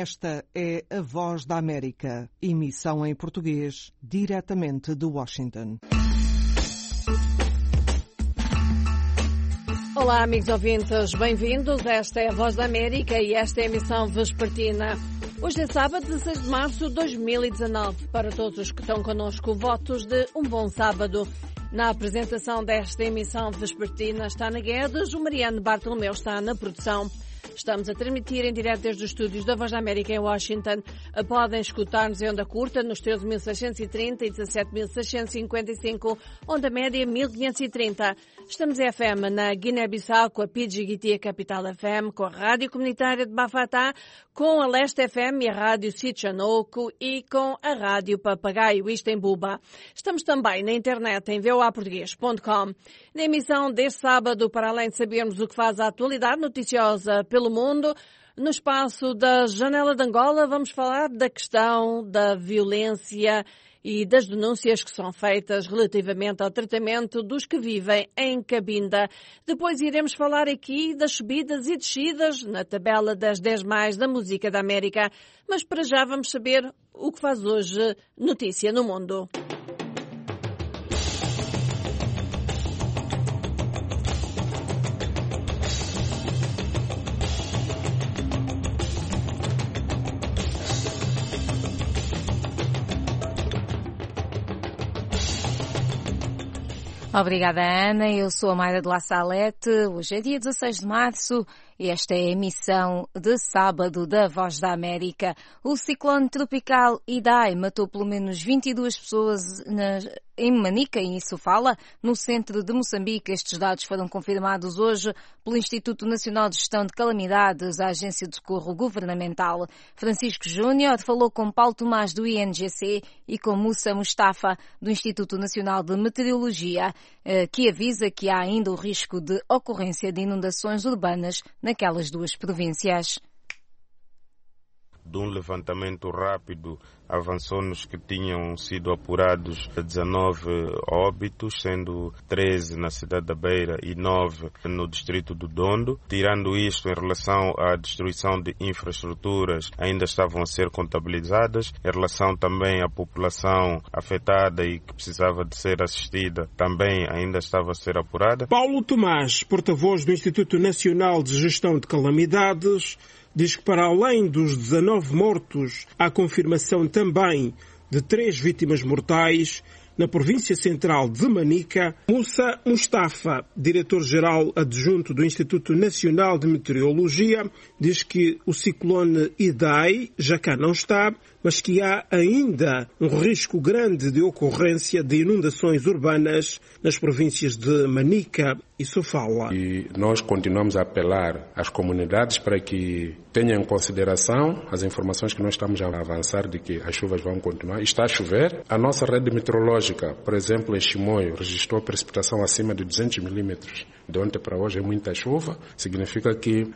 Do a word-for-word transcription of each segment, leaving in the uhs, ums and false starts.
Esta é a Voz da América, emissão em português, diretamente de Washington. Olá, amigos ouvintes, bem-vindos. Esta é a Voz da América e esta é a emissão vespertina. Hoje é sábado, dezesseis de março de dois mil e dezanove. Para todos os que estão connosco, votos de um bom sábado. Na apresentação desta emissão vespertina está Ana Guedes, o Mariano Bartolomeu está na produção. Estamos a transmitir em direto desde os estúdios da Voz da América em Washington. Podem escutar-nos em onda curta nos treze mil seiscentos e trinta e dezassete mil seiscentos e cinquenta e cinco, onda média mil quinhentos e trinta. Estamos em F M na Guiné-Bissau com a P G G T, a Capital F M, com a Rádio Comunitária de Bafatá, com a Leste F M e a Rádio Sitchanoco e com a Rádio Papagaio, isto em Buba. Estamos também na internet em v o a português ponto com. Na emissão deste sábado, para além de sabermos o que faz a atualidade noticiosa pelo mundo, no espaço da Janela de Angola vamos falar da questão da violência e das denúncias que são feitas relativamente ao tratamento dos que vivem em Cabinda. Depois iremos falar aqui das subidas e descidas na tabela das dez mais da música da América. Mas para já vamos saber o que faz hoje notícia no mundo. Obrigada, Ana. Eu sou a Mayra de La Salete. Hoje é dia dezesseis de março e esta é a emissão de sábado da Voz da América. O ciclone tropical Idai matou pelo menos vinte e duas pessoas na, em Manica, em Sofala, no centro de Moçambique. Estes dados foram confirmados hoje pelo Instituto Nacional de Gestão de Calamidades, a Agência de Socorro Governamental. Francisco Júnior falou com Paulo Tomás do I N G C e com Moussa Mustafa do Instituto Nacional de Meteorologia, que avisa que há ainda o risco de ocorrência de inundações urbanas naquelas duas províncias. De um levantamento rápido, avançou-nos que tinham sido apurados dezenove óbitos, sendo treze na cidade da Beira e nove no distrito do Dondo. Tirando isto, em relação à destruição de infraestruturas, ainda estavam a ser contabilizadas. Em relação também à população afetada e que precisava de ser assistida, também ainda estava a ser apurada. Paulo Tomás, porta-voz do Instituto Nacional de Gestão de Calamidades, diz que para além dos dezanove mortos, há confirmação também de três vítimas mortais na província central de Manica. Moussa Mustafa, diretor-geral adjunto do Instituto Nacional de Meteorologia, diz que o ciclone Idai já cá não está, mas que há ainda um risco grande de ocorrência de inundações urbanas nas províncias de Manica e Sofala. E nós continuamos a apelar às comunidades para que tenham em consideração as informações que nós estamos a avançar de que as chuvas vão continuar. Está a chover. A nossa rede meteorológica, por exemplo, em Chimoio, registrou precipitação acima de duzentos milímetros. De ontem para hoje é muita chuva. Significa que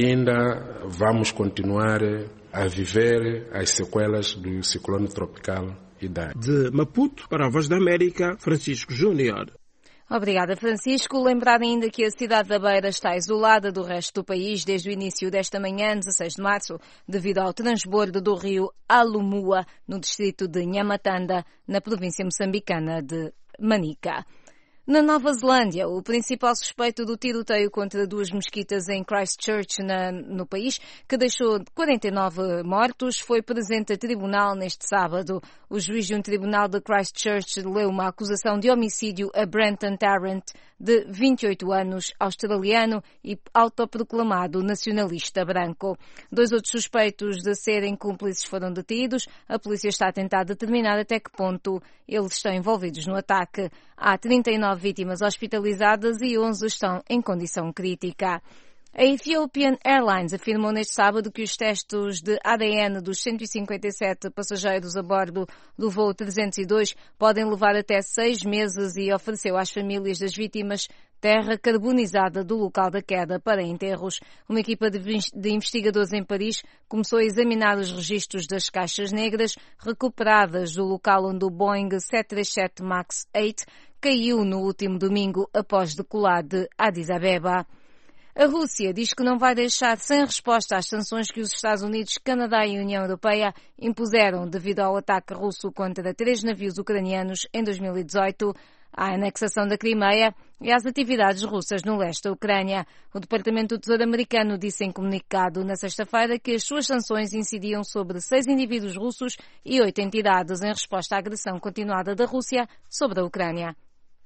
ainda vamos continuar a viver as sequelas do ciclone tropical Idai. De Maputo, para a Voz da América, Francisco Júnior. Obrigada, Francisco. Lembrar ainda que a cidade da Beira está isolada do resto do país desde o início desta manhã, dezesseis de março, devido ao transbordo do rio Alumua, no distrito de Nhamatanda, na província moçambicana de Manica. Na Nova Zelândia, o principal suspeito do tiroteio contra duas mesquitas em Christchurch, na, no país, que deixou quarenta e nove mortos, foi presente a tribunal neste sábado. O juiz de um tribunal de Christchurch leu uma acusação de homicídio a Brenton Tarrant, de vinte e oito anos, australiano e autoproclamado nacionalista branco. Dois outros suspeitos de serem cúmplices foram detidos. A polícia está a tentar determinar até que ponto eles estão envolvidos no ataque. Há trinta e nove vítimas hospitalizadas e onze estão em condição crítica. A Ethiopian Airlines afirmou neste sábado que os testes de A D N dos cento e cinquenta e sete passageiros a bordo do voo trezentos e dois podem levar até seis meses e ofereceu às famílias das vítimas terra carbonizada do local da queda para enterros. Uma equipa de investigadores em Paris começou a examinar os registros das caixas negras recuperadas do local onde o Boeing sete três sete MAX oito caiu no último domingo após decolar de Addis Abeba. A Rússia diz que não vai deixar sem resposta às sanções que os Estados Unidos, Canadá e a União Europeia impuseram devido ao ataque russo contra três navios ucranianos em dois mil e dezoito, à anexação da Crimeia e às atividades russas no leste da Ucrânia. O Departamento do Tesouro americano disse em comunicado na sexta-feira que as suas sanções incidiam sobre seis indivíduos russos e oito entidades em resposta à agressão continuada da Rússia sobre a Ucrânia.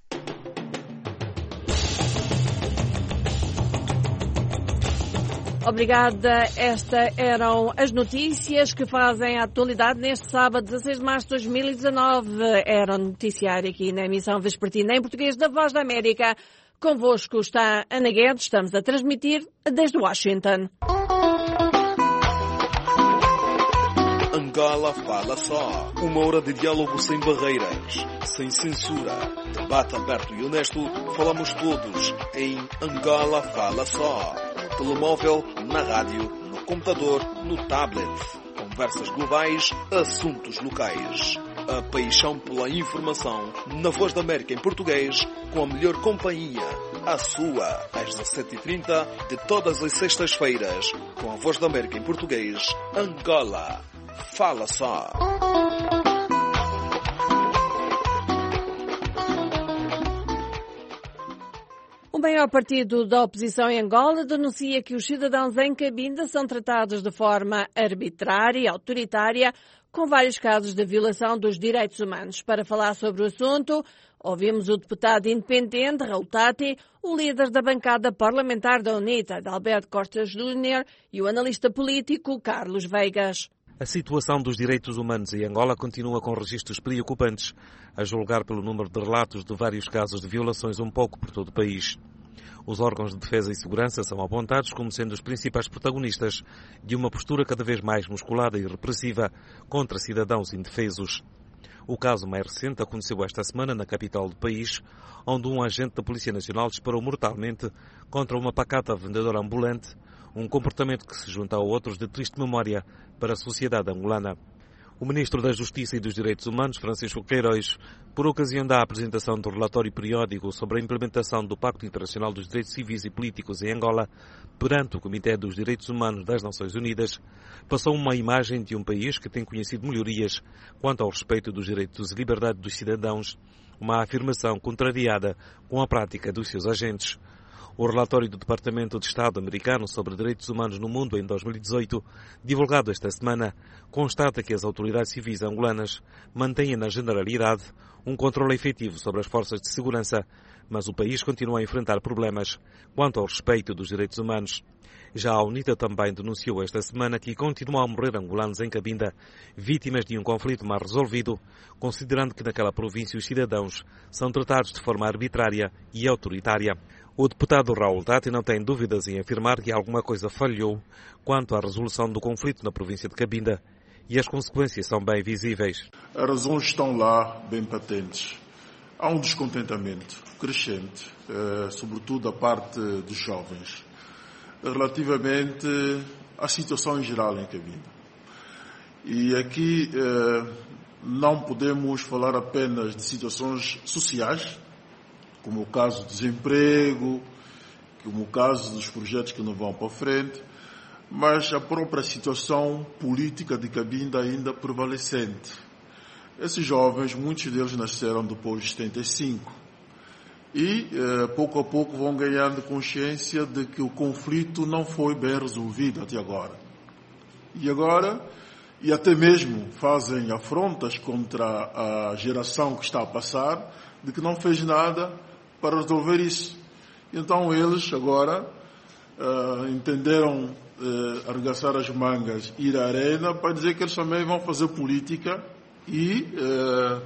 Obrigada. Estas eram as notícias que fazem a atualidade neste sábado, dezasseis de março de dois mil e dezanove. Era o noticiário aqui na emissão vespertina em português da Voz da América. Convosco está Ana Guedes. Estamos a transmitir desde Washington. Angola Fala Só. Uma hora de diálogo sem barreiras, sem censura. Debate aberto e honesto. Falamos todos em Angola Fala Só. Telemóvel, na rádio, no computador, no tablet. Conversas globais, assuntos locais. A paixão pela informação na Voz da América em português, com a melhor companhia. A sua, às dezassete e trinta, de todas as sextas-feiras, com a Voz da América em português, Angola. Fala Só. O maior partido da oposição em Angola denuncia que os cidadãos em Cabinda são tratados de forma arbitrária e autoritária, com vários casos de violação dos direitos humanos. Para falar sobre o assunto, ouvimos o deputado independente, Raul Tati, o líder da bancada parlamentar da UNITA, Adalberto Costa Júnior, e o analista político, Carlos Veigas. A situação dos direitos humanos em Angola continua com registros preocupantes, a julgar pelo número de relatos de vários casos de violações um pouco por todo o país. Os órgãos de defesa e segurança são apontados como sendo os principais protagonistas de uma postura cada vez mais musculada e repressiva contra cidadãos indefesos. O caso mais recente aconteceu esta semana na capital do país, onde um agente da Polícia Nacional disparou mortalmente contra uma pacata vendedora ambulante, um comportamento que se junta a outros de triste memória para a sociedade angolana. O Ministro da Justiça e dos Direitos Humanos, Francisco Queiroz, por ocasião da apresentação do relatório periódico sobre a implementação do Pacto Internacional dos Direitos Civis e Políticos em Angola, perante o Comitê dos Direitos Humanos das Nações Unidas, passou uma imagem de um país que tem conhecido melhorias quanto ao respeito dos direitos e liberdade dos cidadãos, uma afirmação contrariada com a prática dos seus agentes. O relatório do Departamento de Estado americano sobre direitos humanos no mundo em dois mil e dezoito, divulgado esta semana, constata que as autoridades civis angolanas mantêm na generalidade um controle efetivo sobre as forças de segurança, mas o país continua a enfrentar problemas quanto ao respeito dos direitos humanos. Já a UNITA também denunciou esta semana que continuam a morrer angolanos em Cabinda, vítimas de um conflito mal resolvido, considerando que naquela província os cidadãos são tratados de forma arbitrária e autoritária. O deputado Raul Tati não tem dúvidas em afirmar que alguma coisa falhou quanto à resolução do conflito na província de Cabinda e as consequências são bem visíveis. As razões estão lá bem patentes. Há um descontentamento crescente, eh, sobretudo da parte dos jovens, relativamente à situação em geral em Cabinda. E aqui eh, não podemos falar apenas de situações sociais, como o caso do desemprego, como o caso dos projetos que não vão para frente, mas a própria situação política de Cabinda ainda prevalecente. Esses jovens, muitos deles nasceram depois de setenta e cinco e, eh, pouco a pouco, vão ganhando consciência de que o conflito não foi bem resolvido até agora. E agora, e até mesmo fazem afrontas contra a geração que está a passar, de que não fez nada para resolver isso. Então eles agora uh, entenderam uh, arregaçar as mangas, ir à arena para dizer que eles também vão fazer política e, uh,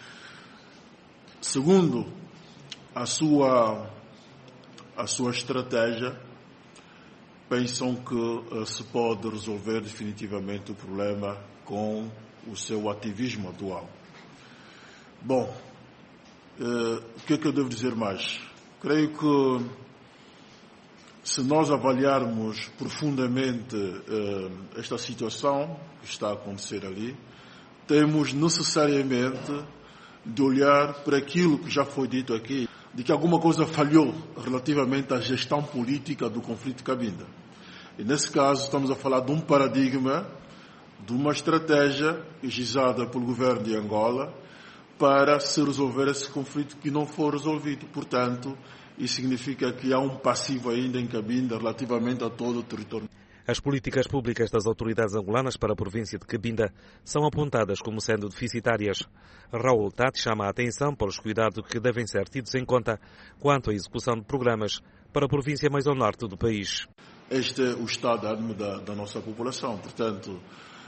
segundo a sua, a sua estratégia, pensam que uh, se pode resolver definitivamente o problema com o seu ativismo atual. Bom, Uh, o que é que eu devo dizer mais? Creio que se nós avaliarmos profundamente uh, esta situação que está a acontecer ali, temos necessariamente de olhar para aquilo que já foi dito aqui, de que alguma coisa falhou relativamente à gestão política do conflito de Cabinda. E nesse caso estamos a falar de um paradigma, de uma estratégia gizada pelo governo de Angola para se resolver esse conflito que não foi resolvido. Portanto, isso significa que há um passivo ainda em Cabinda relativamente a todo o território. As políticas públicas das autoridades angolanas para a província de Cabinda são apontadas como sendo deficitárias. Raul Tati chama a atenção para os cuidados que devem ser tidos em conta quanto à execução de programas para a província mais ao norte do país. Este é o estado de ânimo da, da nossa população. Portanto,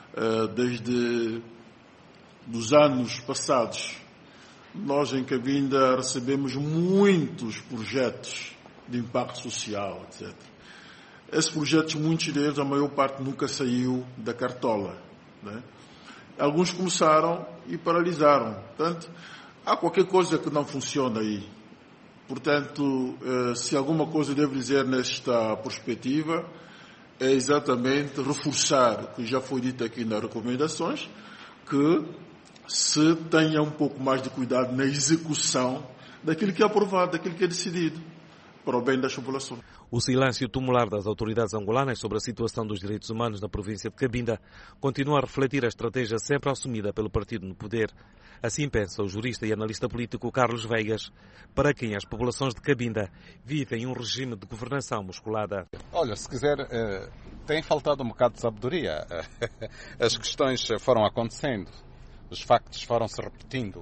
desde os anos passados, nós em Cabinda recebemos muitos projetos de impacto social, etcétera. Esses projetos, muitos deles, a maior parte nunca saiu da cartola, né? Alguns começaram e paralisaram. Portanto, há qualquer coisa que não funciona aí. Portanto, se alguma coisa devo dizer nesta perspectiva, é exatamente reforçar o que já foi dito aqui nas recomendações, que se tenha um pouco mais de cuidado na execução daquilo que é aprovado, daquilo que é decidido, para o bem das populações. O silêncio tumular das autoridades angolanas sobre a situação dos direitos humanos na província de Cabinda continua a refletir a estratégia sempre assumida pelo partido no poder. Assim pensa o jurista e analista político Carlos Veigas, para quem as populações de Cabinda vivem um regime de governação musculada. Olha, se quiser, tem faltado um bocado de sabedoria. As questões foram acontecendo, os factos foram se repetindo.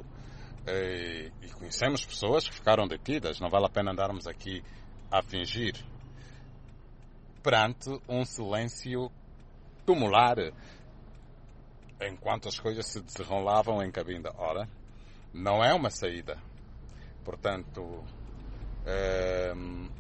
E conhecemos pessoas que ficaram detidas, não vale a pena andarmos aqui a fingir, perante um silêncio tumular, enquanto as coisas se desenrolavam em Cabinda. Ora, não é uma saída. Portanto, é,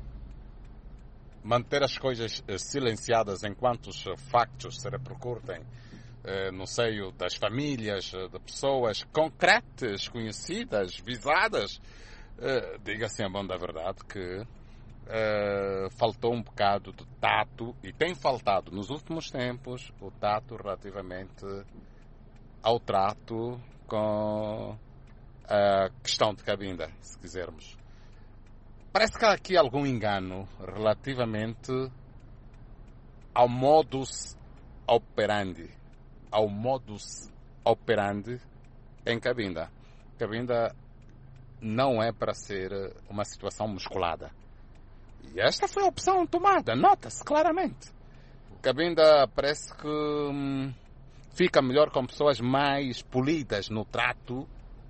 manter as coisas silenciadas enquanto os factos se repercutem no seio das famílias, de pessoas concretas, conhecidas, visadas, diga-se a bom da verdade que faltou um bocado de tato, e tem faltado nos últimos tempos o tato relativamente ao trato com a questão de Cabinda, se quisermos. Parece que há aqui algum engano relativamente ao modus operandi ao modus operandi em Cabinda. Cabinda não é para ser uma situação musculada. E esta foi a opção tomada, nota-se claramente. Cabinda parece que hum, fica melhor com pessoas mais polidas no trato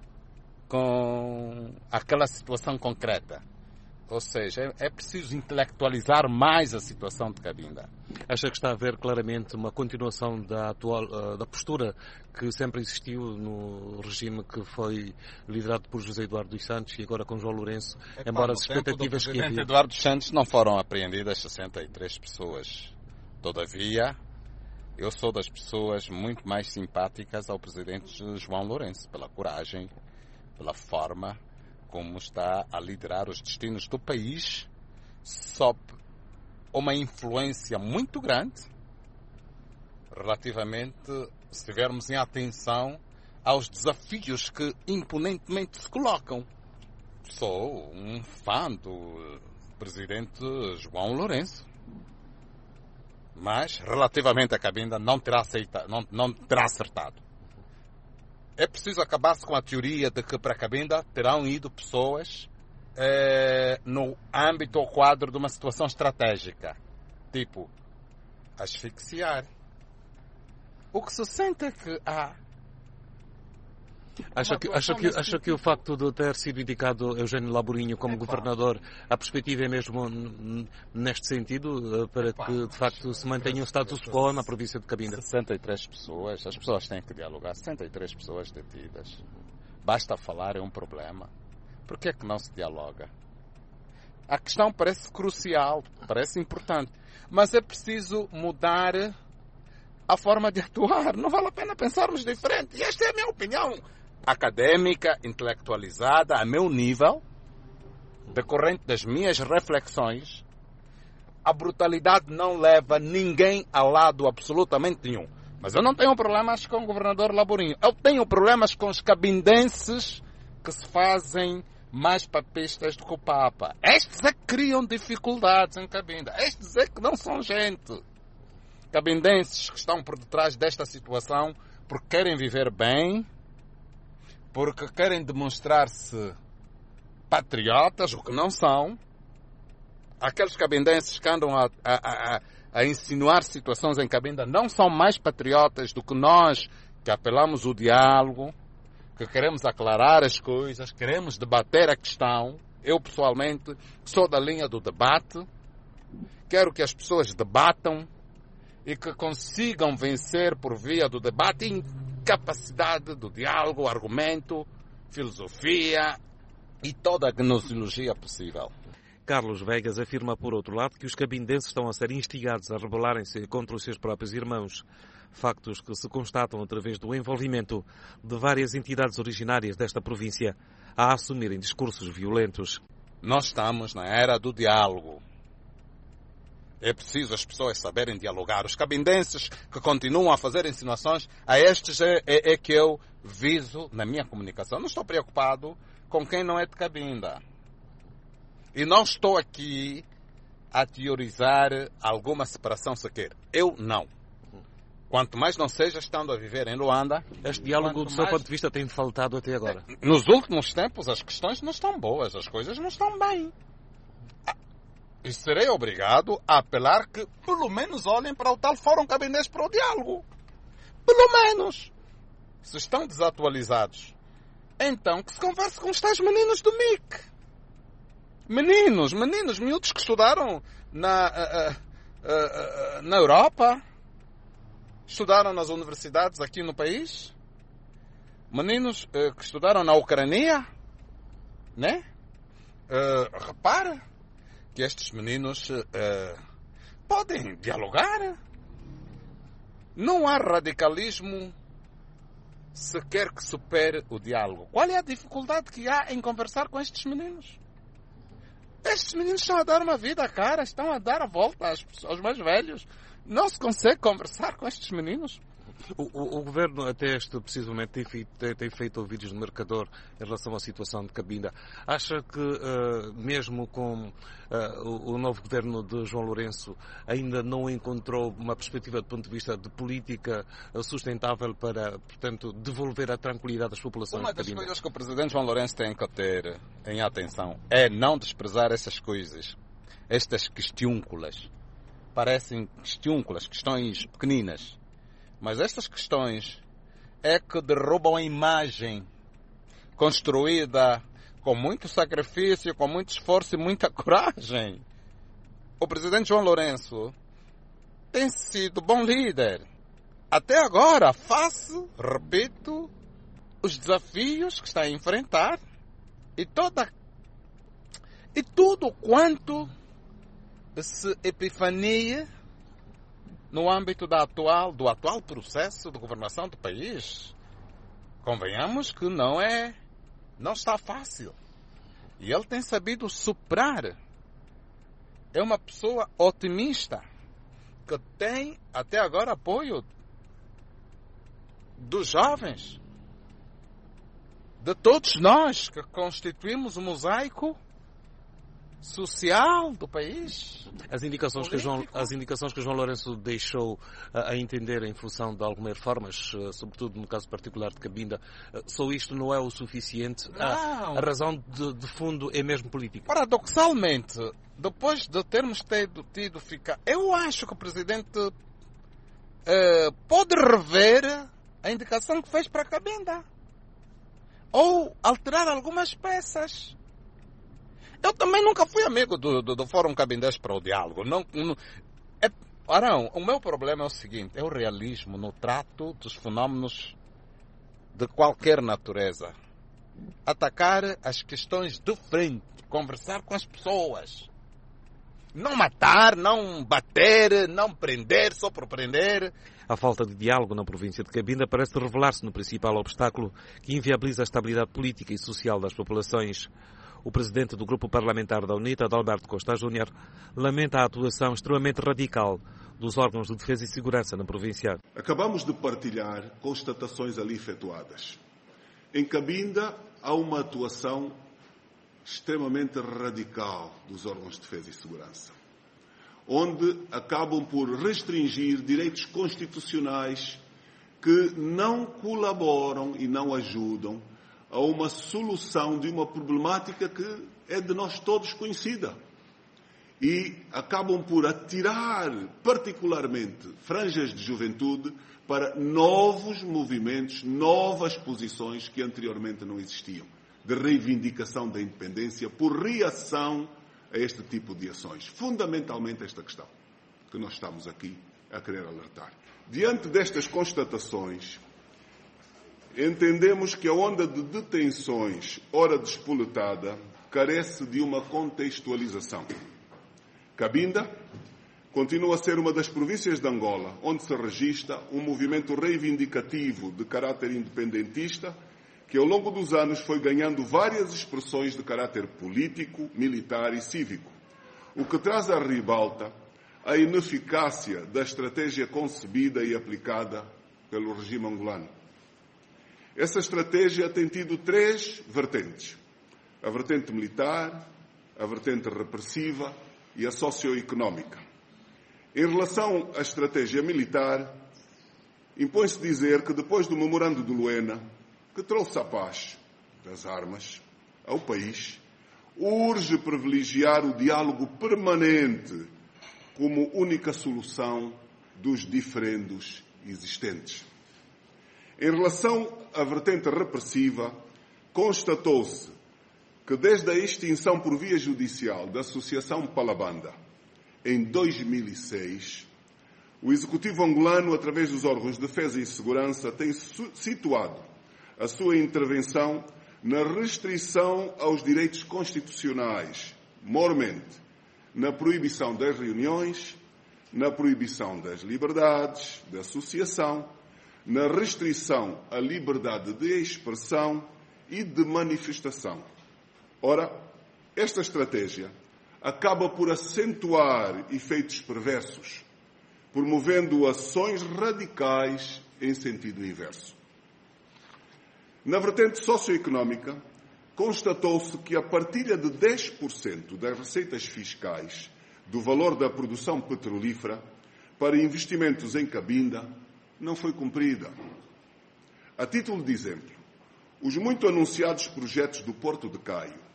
com aquela situação concreta. Ou seja, é preciso intelectualizar mais a situação de Cabinda. Acha que está a haver claramente uma continuação da, atual, da postura que sempre existiu no regime que foi liderado por José Eduardo dos Santos e agora com João Lourenço, é, embora as expectativas que havia... Eduardo dos Santos não foram apreendidas sessenta e três pessoas. Todavia, eu sou das pessoas muito mais simpáticas ao presidente João Lourenço, pela coragem, pela forma como está a liderar os destinos do país, sob uma influência muito grande relativamente, se tivermos em atenção aos desafios que imponentemente se colocam. Sou um fã do presidente João Lourenço, mas relativamente a Cabinda não terá, aceita, não, não terá acertado. É preciso acabar-se com a teoria de que para Cabinda terão ido pessoas eh, no âmbito ou quadro de uma situação estratégica, tipo asfixiar. O que se sente é que há... Acha que, acha, que, acha que o facto de ter sido indicado Eugênio Laborinho como é, governador, a perspectiva é mesmo neste sentido, para que de facto se mantenha o status quo na província de Cabinda? sessenta e três pessoas, as pessoas têm que dialogar, sessenta e três pessoas detidas. Basta falar, é um problema. Por que é que não se dialoga? A questão parece crucial, parece importante, mas é preciso mudar a forma de atuar. Não vale a pena pensarmos diferente. E esta é a minha opinião académica, intelectualizada, a meu nível, decorrente das minhas reflexões. A brutalidade não leva ninguém a lado absolutamente nenhum. Mas eu não tenho problemas com o governador Laborinho. Eu tenho problemas com os cabindenses que se fazem mais papistas do que o Papa. Estes é que criam dificuldades em Cabinda. Estes é que não são gente. Cabindenses que estão por detrás desta situação porque querem viver bem, porque querem demonstrar-se patriotas, o que não são. Aqueles cabindenses que andam a, a, a, a insinuar situações em Cabinda não são mais patriotas do que nós, que apelamos o diálogo, que queremos aclarar as coisas, queremos debater a questão. Eu, pessoalmente, sou da linha do debate. Quero que as pessoas debatam e que consigam vencer por via do debate em capacidade do diálogo, argumento, filosofia e toda a gnoseologia possível. Carlos Vegas afirma, por outro lado, que os cabindenses estão a ser instigados a rebelarem-se contra os seus próprios irmãos. Factos que se constatam através do envolvimento de várias entidades originárias desta província a assumirem discursos violentos. Nós estamos na era do diálogo. É preciso as pessoas saberem dialogar. Os cabindenses que continuam a fazer insinuações, a estes é, é, é que eu viso na minha comunicação. Não estou preocupado com quem não é de Cabinda. E não estou aqui a teorizar alguma separação sequer. Eu não. Quanto mais não seja estando a viver em Luanda... Este diálogo, do seu mais... ponto de vista, tem faltado até agora? Nos últimos tempos, as questões não estão boas, as coisas não estão bem. E serei obrigado a apelar que, pelo menos, olhem para o tal Fórum Cabindense para o Diálogo. Pelo menos. Se estão desatualizados, então que se converse com os tais meninos do M I C. Meninos, meninos, miúdos que estudaram na, uh, uh, uh, na Europa... Estudaram nas universidades aqui no país. Meninos uh, que estudaram na Ucrânia. Né? Uh, repara que estes meninos uh, podem dialogar. Não há radicalismo sequer que supere o diálogo. Qual é a dificuldade que há em conversar com estes meninos? Estes meninos estão a dar uma vida à cara, estão a dar a volta aos, aos mais velhos. Não se consegue conversar com estes meninos. O, o, o Governo até este precisamente tem feito, tem, tem feito ouvidos no Mercador em relação à situação de Cabinda. Acha que uh, mesmo com uh, o, o novo Governo de João Lourenço ainda não encontrou uma perspectiva do ponto de vista de política uh, sustentável para, portanto, devolver a tranquilidade das populações de Cabinda? Uma das coisas que o Presidente João Lourenço tem que ter em atenção é não desprezar essas coisas, estas questiúnculas. Parecem questiúnculas, questões pequeninas. Mas estas questões é que derrubam a imagem construída com muito sacrifício, com muito esforço e muita coragem. O presidente João Lourenço tem sido bom líder. Até agora, face, repito, os desafios que está a enfrentar e toda e tudo quanto se epifania no âmbito da atual, do atual processo de governação do país. Convenhamos que não é, não está fácil. E ele tem sabido superar. É uma pessoa otimista, que tem até agora apoio dos jovens, de todos nós que constituímos o mosaico social do país. As indicações, que João, as indicações que João Lourenço deixou a, a entender em função de algumas reformas, sobretudo no caso particular de Cabinda, só isto não é o suficiente? A, a razão de, de fundo é mesmo política? Paradoxalmente, depois de termos tido, tido ficar... Eu acho que o Presidente uh, pode rever a indicação que fez para Cabinda. Ou alterar algumas peças. Eu também nunca fui amigo do, do, do Fórum Cabindense para o Diálogo. Não, não, é, Arão, o meu problema é o seguinte, é o realismo no trato dos fenómenos de qualquer natureza. Atacar as questões de frente, conversar com as pessoas. Não matar, não bater, não prender, só por prender. A falta de diálogo na província de Cabinda parece revelar-se no principal obstáculo que inviabiliza a estabilidade política e social das populações. O presidente do grupo parlamentar da UNITA, Adalberto Costa Júnior, lamenta a atuação extremamente radical dos órgãos de defesa e segurança na província. Acabamos de partilhar constatações ali efetuadas. Em Cabinda há uma atuação extremamente radical dos órgãos de defesa e segurança, onde acabam por restringir direitos constitucionais que não colaboram e não ajudam a uma solução de uma problemática que é de nós todos conhecida. E acabam por atirar, particularmente, franjas de juventude para novos movimentos, novas posições que anteriormente não existiam, de reivindicação da independência por reação a este tipo de ações. Fundamentalmente esta questão que nós estamos aqui a querer alertar. Diante destas constatações, entendemos que a onda de detenções, ora despoletada, carece de uma contextualização. Cabinda continua a ser uma das províncias de Angola onde se registra um movimento reivindicativo de caráter independentista que ao longo dos anos foi ganhando várias expressões de caráter político, militar e cívico, o que traz à ribalta a ineficácia da estratégia concebida e aplicada pelo regime angolano. Essa estratégia tem tido três vertentes: a vertente militar, a vertente repressiva e a socioeconómica. Em relação à estratégia militar, impõe-se dizer que depois do memorando de Luena, que trouxe a paz das armas ao país, urge privilegiar o diálogo permanente como única solução dos diferendos existentes. Em relação à vertente repressiva, constatou-se que desde a extinção por via judicial da Associação Palabanda, em dois mil e seis, o Executivo angolano, através dos órgãos de defesa e segurança, tem situado a sua intervenção na restrição aos direitos constitucionais, mormente na proibição das reuniões, na proibição das liberdades de associação, na restrição à liberdade de expressão e de manifestação. Ora, esta estratégia acaba por acentuar efeitos perversos, promovendo ações radicais em sentido inverso. Na vertente socioeconómica, constatou-se que a partilha de dez por cento das receitas fiscais do valor da produção petrolífera para investimentos em Cabinda não foi cumprida. A título de exemplo, os muito anunciados projetos do Porto de Caio,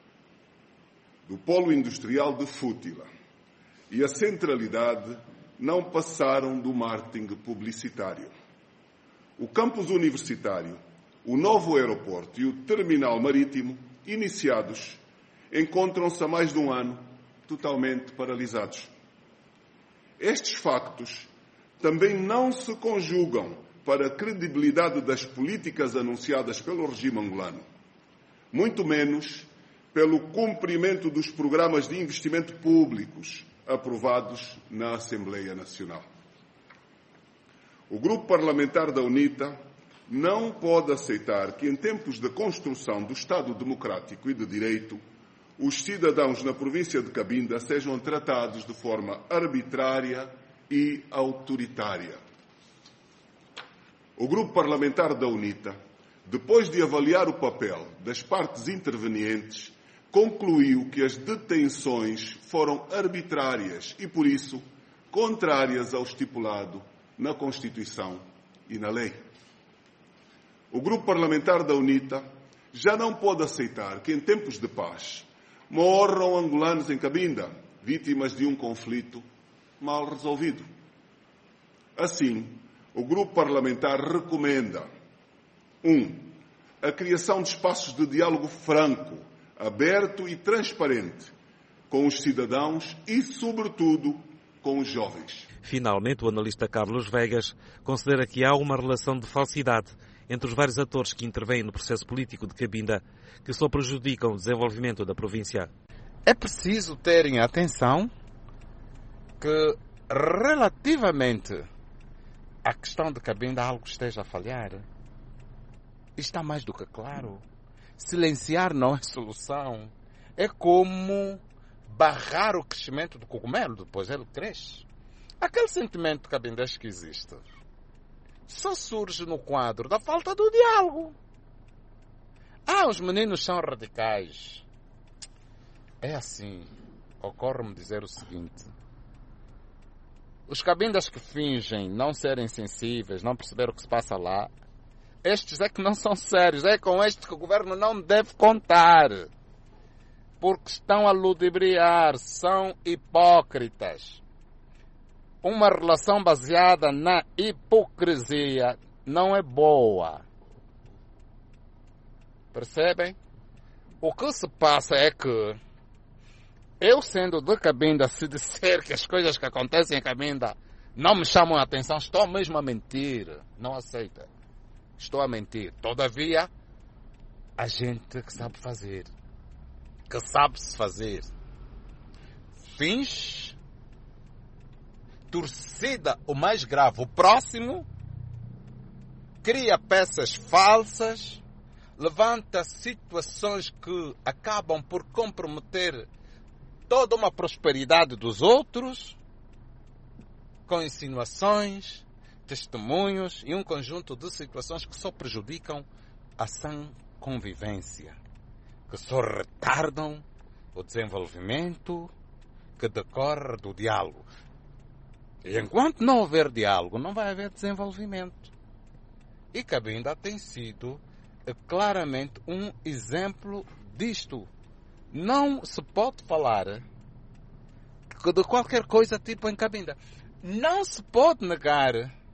do Polo Industrial de Fútila e a centralidade não passaram do marketing publicitário. O campus universitário, o novo aeroporto e o terminal marítimo, iniciados, encontram-se há mais de um ano totalmente paralisados. Estes factos também não se conjugam para a credibilidade das políticas anunciadas pelo regime angolano, muito menos pelo cumprimento dos programas de investimento públicos aprovados na Assembleia Nacional. O Grupo Parlamentar da UNITA não pode aceitar que, em tempos de construção do Estado democrático e de direito, os cidadãos na província de Cabinda sejam tratados de forma arbitrária e autoritária. O Grupo Parlamentar da UNITA, depois de avaliar o papel das partes intervenientes, concluiu que as detenções foram arbitrárias e, por isso, contrárias ao estipulado na Constituição e na lei. O Grupo Parlamentar da UNITA já não pode aceitar que, em tempos de paz, morram angolanos em Cabinda, vítimas de um conflito mal resolvido. Assim, o Grupo Parlamentar recomenda: um. A criação de espaços de diálogo franco, aberto e transparente com os cidadãos e, sobretudo, com os jovens. Finalmente, o analista Carlos Vegas considera que há uma relação de falsidade entre os vários atores que intervêm no processo político de Cabinda, que só prejudicam o desenvolvimento da província. É preciso terem atenção que, relativamente à questão de Cabinda, algo esteja a falhar. Está mais do que claro. Silenciar não é solução. É como barrar o crescimento do cogumelo, depois ele cresce. Aquele sentimento cabindesco que existe só surge no quadro da falta do diálogo. Ah, os meninos são radicais. É assim, ocorre-me dizer o seguinte. Os cabindas que fingem não serem sensíveis, não perceber o que se passa lá, estes é que não são sérios. É com estes que o governo não deve contar. Porque estão a ludibriar, são hipócritas. Uma relação baseada na hipocrisia não é boa. Percebem? O que se passa é que eu, sendo de Cabinda, se disser que as coisas que acontecem em Cabinda não me chamam a atenção, estou mesmo a mentir. Não aceita. Estou a mentir. Todavia, a gente que sabe fazer, que sabe-se fazer, finge, torcida o mais grave, o próximo, cria peças falsas, levanta situações que acabam por comprometer toda uma prosperidade dos outros, com insinuações, testemunhos e um conjunto de situações que só prejudicam a sã convivência, que só retardam o desenvolvimento que decorre do diálogo. E enquanto não houver diálogo, não vai haver desenvolvimento. E Cabinda tem sido claramente um exemplo disto. Não se pode falar de qualquer coisa tipo em Cabinda. Não se pode negar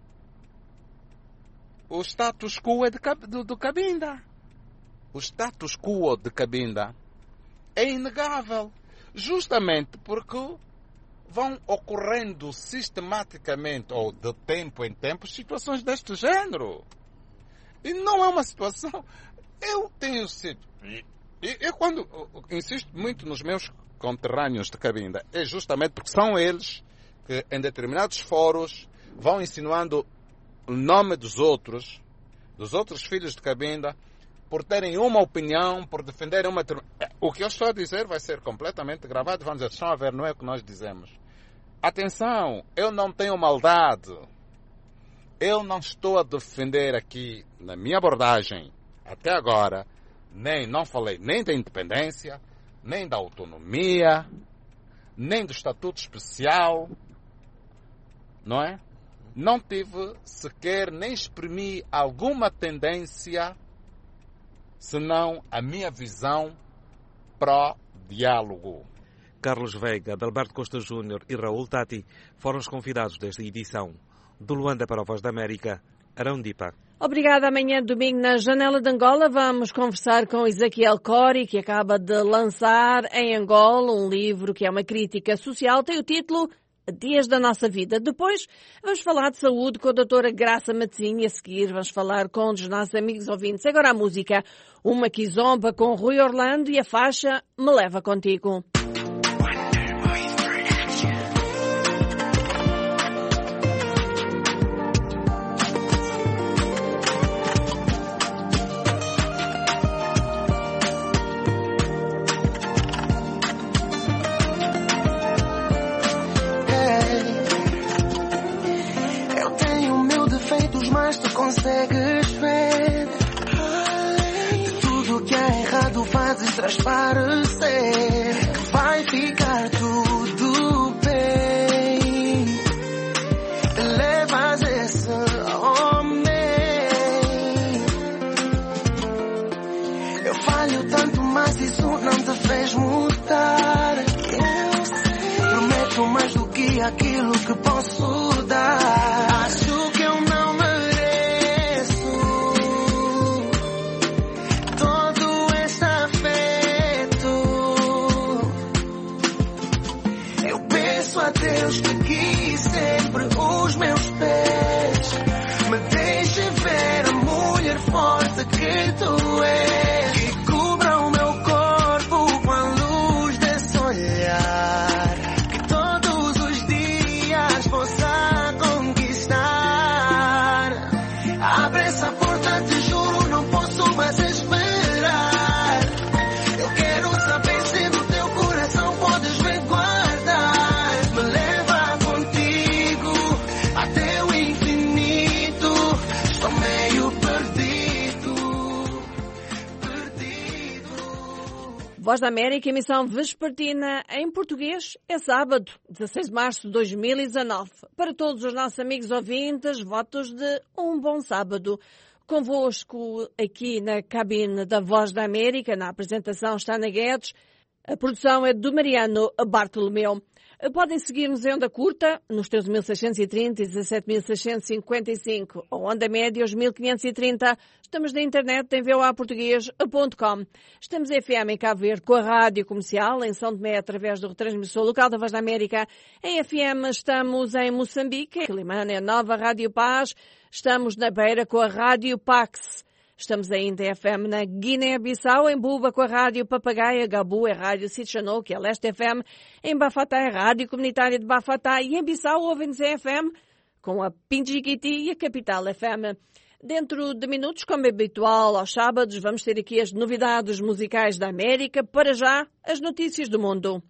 o status quo de, do, do Cabinda. O status quo de Cabinda é inegável. Justamente porque vão ocorrendo sistematicamente, ou de tempo em tempo, situações deste género. E não é uma situação... Eu tenho sido... E eu, quando eu insisto muito nos meus conterrâneos de Cabinda, é justamente porque são eles que, em determinados fóruns, vão insinuando o nome dos outros, dos outros filhos de Cabinda, por terem uma opinião, por defenderem uma... O que eu estou a dizer vai ser completamente gravado. Vamos dizer, estão a ver, não é o que nós dizemos. Atenção, eu não tenho maldade. Eu não estou a defender aqui, na minha abordagem, até agora, nem, não falei nem da independência, nem da autonomia, nem do estatuto especial, não é? Não tive sequer, nem exprimi alguma tendência, senão a minha visão pró-diálogo. Carlos Veiga, Adalberto Costa Júnior e Raul Tati foram os convidados desta edição. De Luanda para a Voz da América, Arão Dipa. Obrigada. Amanhã, domingo, na Janela de Angola, vamos conversar com Ezequiel Cori, que acaba de lançar em Angola um livro que é uma crítica social. Tem o título Dias da Nossa Vida. Depois vamos falar de saúde com a doutora Graça Matezinha. A seguir vamos falar com um dos nossos amigos ouvintes. Agora a música, uma quizomba com Rui Orlando e a faixa Me Leva Contigo. Consegues ver de tudo que é errado, fazes transparecer que vai ficar tudo bem. Levas esse homem. Eu falho tanto, mas isso não te fez mudar. Eu sei. Prometo mais do que aquilo que posso dar. Acho que eu não Deus que quis sempre os meus pés, me deixe ver a mulher forte que tu és, que cubra o meu corpo com a luz desse olhar, que todos os dias possa conquistar. Abre essa porta, te juro, não posso mais esperar. Eu quero saber se no teu coração podes me guardar. Me leva Voz da América, emissão vespertina em português, é sábado, dezasseis de março de dois mil e dezanove. Para todos os nossos amigos ouvintes, votos de um bom sábado. Convosco aqui na cabine da Voz da América, na apresentação está Ana Guedes, a produção é do Mariano Bartolomeu. Podem seguir-nos em onda curta, nos treze mil seiscentos e trinta e dezassete mil seiscentos e cinquenta e cinco, ou onda média, os mil quinhentos e trinta. Estamos na internet em v o a português ponto com. Estamos em F M em Cabo Verde com a Rádio Comercial, em São Tomé através do retransmissor local da Voz da América. Em F M estamos em Moçambique, em Quilimane, a nova Rádio Paz. Estamos na Beira com a Rádio Pax. Estamos ainda em F M na Guiné-Bissau, em Buba com a Rádio Papagaia, Gabu é Rádio Sitchanou, que é Leste F M, em Bafatá é Rádio Comunitária de Bafatá e em Bissau ouvem-nos em F M com a Pinjiquiti e a Capital F M. Dentro de minutos, como é habitual aos sábados, vamos ter aqui as novidades musicais da América. Para já, as notícias do mundo.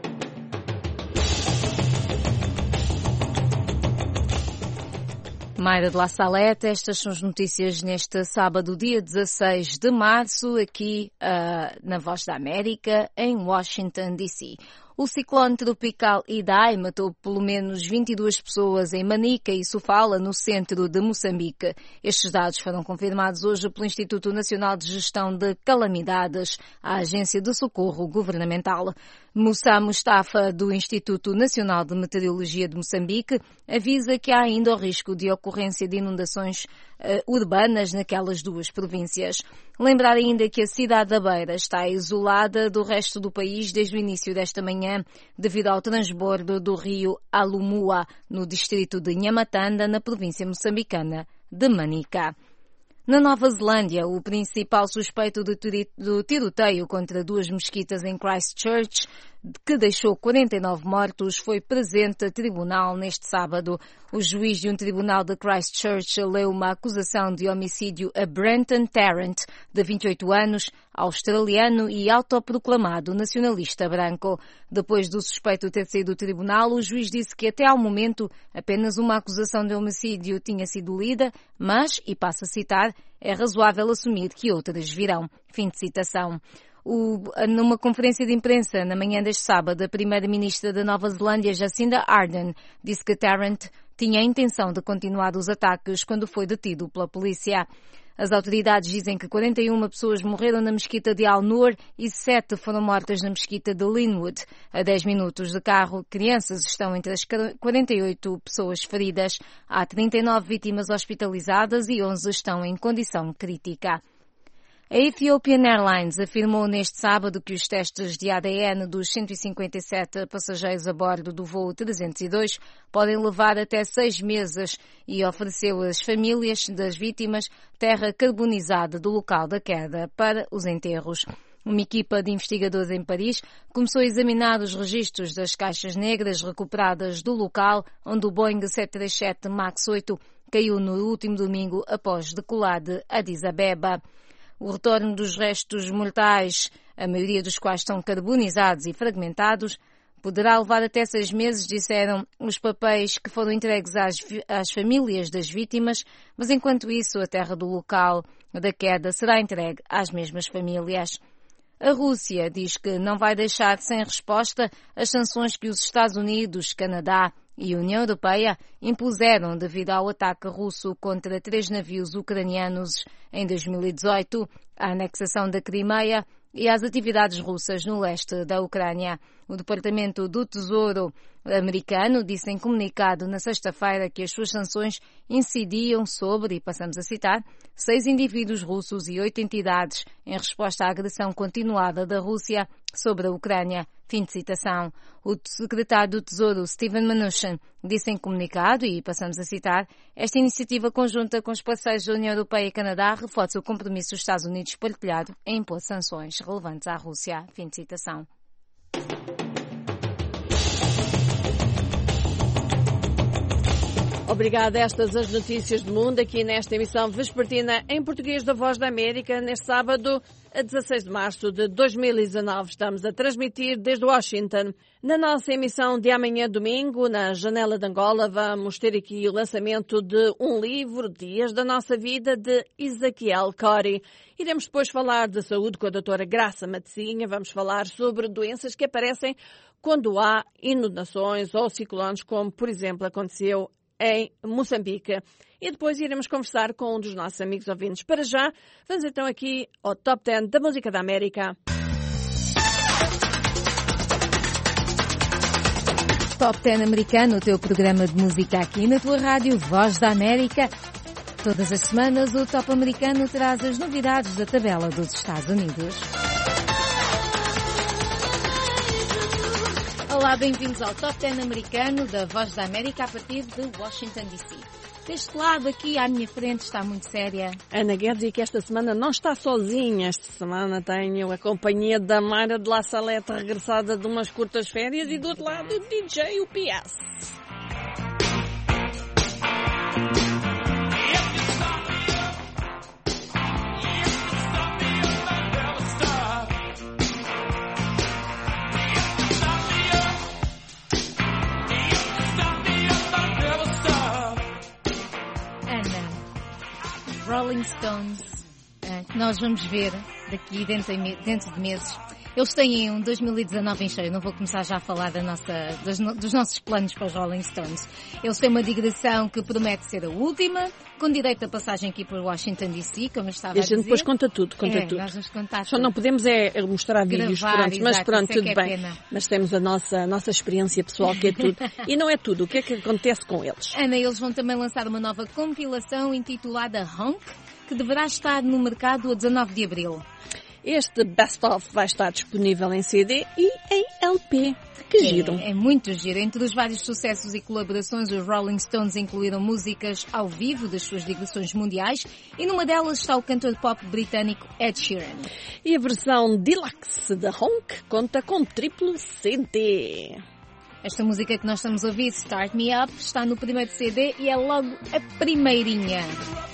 Mayra de La Salete, estas são as notícias neste sábado, dia dezasseis de março, aqui uh, na Voz da América, em Washington, D C O ciclone tropical Idai matou pelo menos vinte e duas pessoas em Manica e Sofala, no centro de Moçambique. Estes dados foram confirmados hoje pelo Instituto Nacional de Gestão de Calamidades, a agência de socorro governamental. Moussa Mustafa, do Instituto Nacional de Meteorologia de Moçambique, avisa que há ainda o risco de ocorrência de inundações uh, urbanas naquelas duas províncias. Lembrar ainda que a cidade da Beira está isolada do resto do país desde o início desta manhã, devido ao transbordo do rio Alumua, no distrito de Nhamatanda, na província moçambicana de Manica. Na Nova Zelândia, o principal suspeito do tiroteio contra duas mesquitas em Christchurch, que deixou quarenta e nove mortos, foi presente a tribunal neste sábado. O juiz de um tribunal de Christchurch leu uma acusação de homicídio a Brenton Tarrant, de vinte e oito anos, australiano e autoproclamado nacionalista branco. Depois do suspeito ter saído do tribunal, o juiz disse que até ao momento apenas uma acusação de homicídio tinha sido lida, mas, e passo a citar, é razoável assumir que outras virão. Fim de citação. O, numa conferência de imprensa na manhã deste sábado, a primeira-ministra da Nova Zelândia, Jacinda Ardern, disse que Tarrant tinha a intenção de continuar os ataques quando foi detido pela polícia. As autoridades dizem que quarenta e uma pessoas morreram na mesquita de Al-Noor e sete foram mortas na mesquita de Linwood. A dez minutos de carro, crianças estão entre as quarenta e oito pessoas feridas. Há trinta e nove vítimas hospitalizadas e onze estão em condição crítica. A Ethiopian Airlines afirmou neste sábado que os testes de A D N dos cento e cinquenta e sete passageiros a bordo do voo trezentos e dois podem levar até seis meses e ofereceu às famílias das vítimas terra carbonizada do local da queda para os enterros. Uma equipa de investigadores em Paris começou a examinar os registros das caixas negras recuperadas do local onde o Boeing sete três sete MAX oito caiu no último domingo após decolar de Addis Abeba. O retorno dos restos mortais, a maioria dos quais estão carbonizados e fragmentados, poderá levar até seis meses, disseram os papéis que foram entregues às, às famílias das vítimas, mas enquanto isso a terra do local da queda será entregue às mesmas famílias. A Rússia diz que não vai deixar sem resposta as sanções que os Estados Unidos, Canadá e a União Europeia impuseram devido ao ataque russo contra três navios ucranianos em dois mil e dezoito, a anexação da Crimeia e as atividades russas no leste da Ucrânia. O Departamento do Tesouro americano disse em comunicado na sexta-feira que as suas sanções incidiam sobre, e passamos a citar, seis indivíduos russos e oito entidades em resposta à agressão continuada da Rússia sobre a Ucrânia. Fim de citação. O secretário do Tesouro, Steven Mnuchin, disse em comunicado, e passamos a citar, esta iniciativa conjunta com os parceiros da União Europeia e Canadá reforça o compromisso dos Estados Unidos partilhado em impor sanções relevantes à Rússia. Fim de citação. Obrigada. Estas as notícias do mundo aqui nesta emissão vespertina em português da Voz da América, neste sábado, a dezasseis de março de dois mil e dezanove. Estamos a transmitir desde Washington. Na nossa emissão de amanhã, domingo, na Janela de Angola, vamos ter aqui o lançamento de um livro, Dias da Nossa Vida, de Ezequiel Cori. Iremos depois falar de saúde com a doutora Graça Matezinha. Vamos falar sobre doenças que aparecem quando há inundações ou ciclones, como, por exemplo, aconteceu em Moçambique. E depois iremos conversar com um dos nossos amigos ouvintes. Para já, vamos então aqui ao Top dez da Música da América. Top dez americano, o teu programa de música aqui na tua rádio Voz da América. Todas as semanas o Top americano traz as novidades da tabela dos Estados Unidos. Olá, bem-vindos ao Top dez americano da Voz da América a partir de Washington, D C. Deste lado aqui à minha frente está muito séria Ana Guedes, e que esta semana não está sozinha. Esta semana tenho a companhia da Mara de La Salete, regressada de umas curtas férias, e do outro lado o D J, o P S. Rolling Stones, que nós vamos ver daqui dentro de meses. Eles têm um dois mil e dezanove em cheio. Não vou começar já a falar da nossa, dos, dos nossos planos para os Rolling Stones. Eles têm uma digressão que promete ser a última, com direito a passagem aqui por Washington, D C, como eu estava a dizer. E a gente depois conta tudo, conta é, tudo. Nós vamos contar Só tudo. não podemos é mostrar Gravar, vídeos, pronto, mas exato, pronto, tudo é bem. Pena. Mas temos a nossa, a nossa experiência pessoal, que é tudo. E não é tudo. O que é que acontece com eles? Ana, eles vão também lançar uma nova compilação intitulada Honk, que deverá estar no mercado a dezanove de abril. Este best-of vai estar disponível em C D e em L P. Que é, giro! É muito giro. Entre os vários sucessos e colaborações, os Rolling Stones incluíram músicas ao vivo das suas digressões mundiais, e numa delas está o cantor pop britânico Ed Sheeran. E a versão deluxe da Honk conta com triplo C D. Esta música que nós estamos a ouvir, Start Me Up, está no primeiro C D e é logo a primeirinha.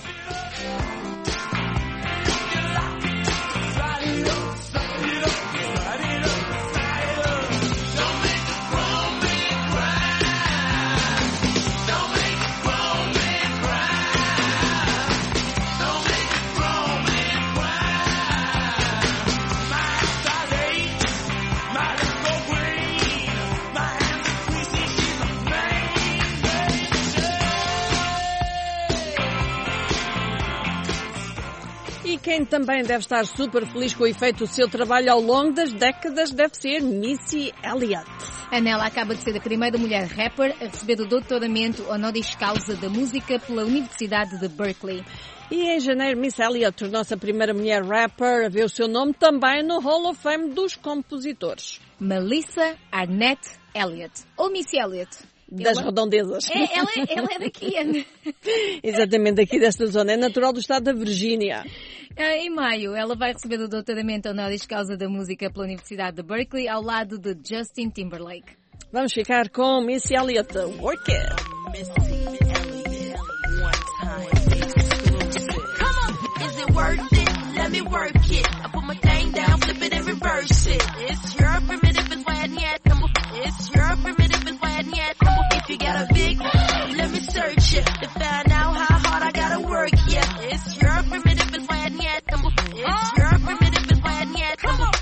Quem também deve estar super feliz com o efeito do seu trabalho ao longo das décadas deve ser Missy Elliott. A Nella acaba de ser a primeira mulher rapper a receber o doutoramento honoris causa da música pela Universidade de Berkeley. E em janeiro, Miss Elliott tornou-se a primeira mulher rapper a ver o seu nome também no Hall of Fame dos compositores. Melissa Arnett Elliott, ou Missy Elliott. Das ela... redondezas. É, ela, é, ela é daqui, Ana. Exatamente, daqui desta zona. É natural do estado da Virgínia. Em maio, ela vai receber o doutoramento honoris causa da música pela Universidade de Berkeley, ao lado de Justin Timberlake. Vamos ficar com Missy Elliott. Work it! Missy Elliott, one time exclusive. Come on, is it worth it? Let me work it. I put my thing down, flip it and reverse it. It's your primitive and why yet. It's your primitive and why yet. If you got a big, let me search it to find out how hard I gotta work. Yeah, it's your primitive and why yet. It's your primitive and why yet.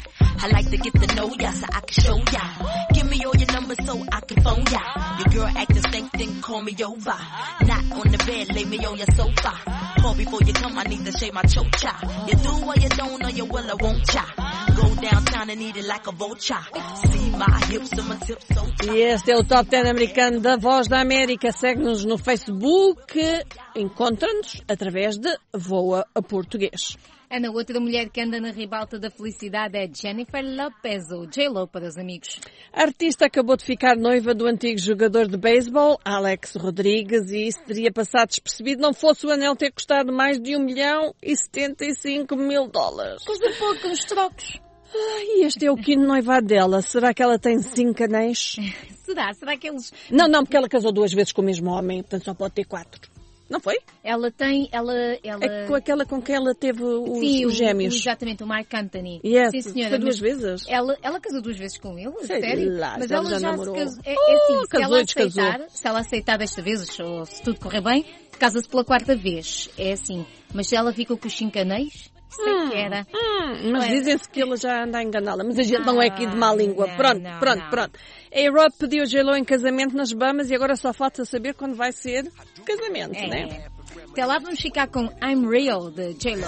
I like to get to know ya so I can show ya. Give me all your numbers so I can phone ya. Your girl acting stank, then call me over. Not on the bed, lay me on your sofa. Call before you come, I need to shave my chocha. You do or you don't, or you will or won't ya. Go downtown and eat it like a vulture. See my hips and my tips so tight. E este é o Top dez americano da Voz da América. Segue-nos no Facebook. Encontra-nos através de Voa a Português. Ana, outra mulher que anda na ribalta da felicidade é Jennifer Lopez, ou J-Lo para os amigos. A artista acabou de ficar noiva do antigo jogador de beisebol, Alex Rodrigues, e isso teria passado despercebido não fosse o anel ter custado mais de um milhão e setenta e cinco mil dólares. Coisa pouco, uns trocos. Ah, e este é o quinto noivado dela. Será que ela tem cinco anéis? Se será? Será que eles... Não, não, porque ela casou duas vezes com o mesmo homem, portanto só pode ter quatro. Não foi? Ela tem, ela... ela... É com aquela com que ela teve os, Sim, os gêmeos. O, exatamente, o Mark Anthony. Yes, Sim, senhora. foi duas vezes? Ela, ela casou duas vezes com ele, Sei sério? lá, mas ela ela já já namorou. se casou. É, Oh, é assim, se casou ela e descasou. aceitar, se ela aceitar desta vez, ou se tudo correr bem, casa-se pela quarta vez. É assim. Mas se ela fica com os cinco anéis... Sei hum, que era. Hum, mas Ué. dizem-se que ele já anda a enganá-la. Mas a gente não é aqui de má língua. não, Pronto, não, pronto, não. pronto. A Europe pediu J-Lo em casamento nas Bahamas e agora só falta saber quando vai ser casamento, É. né? Até lá vamos ficar com I'm Real, de J-Lo.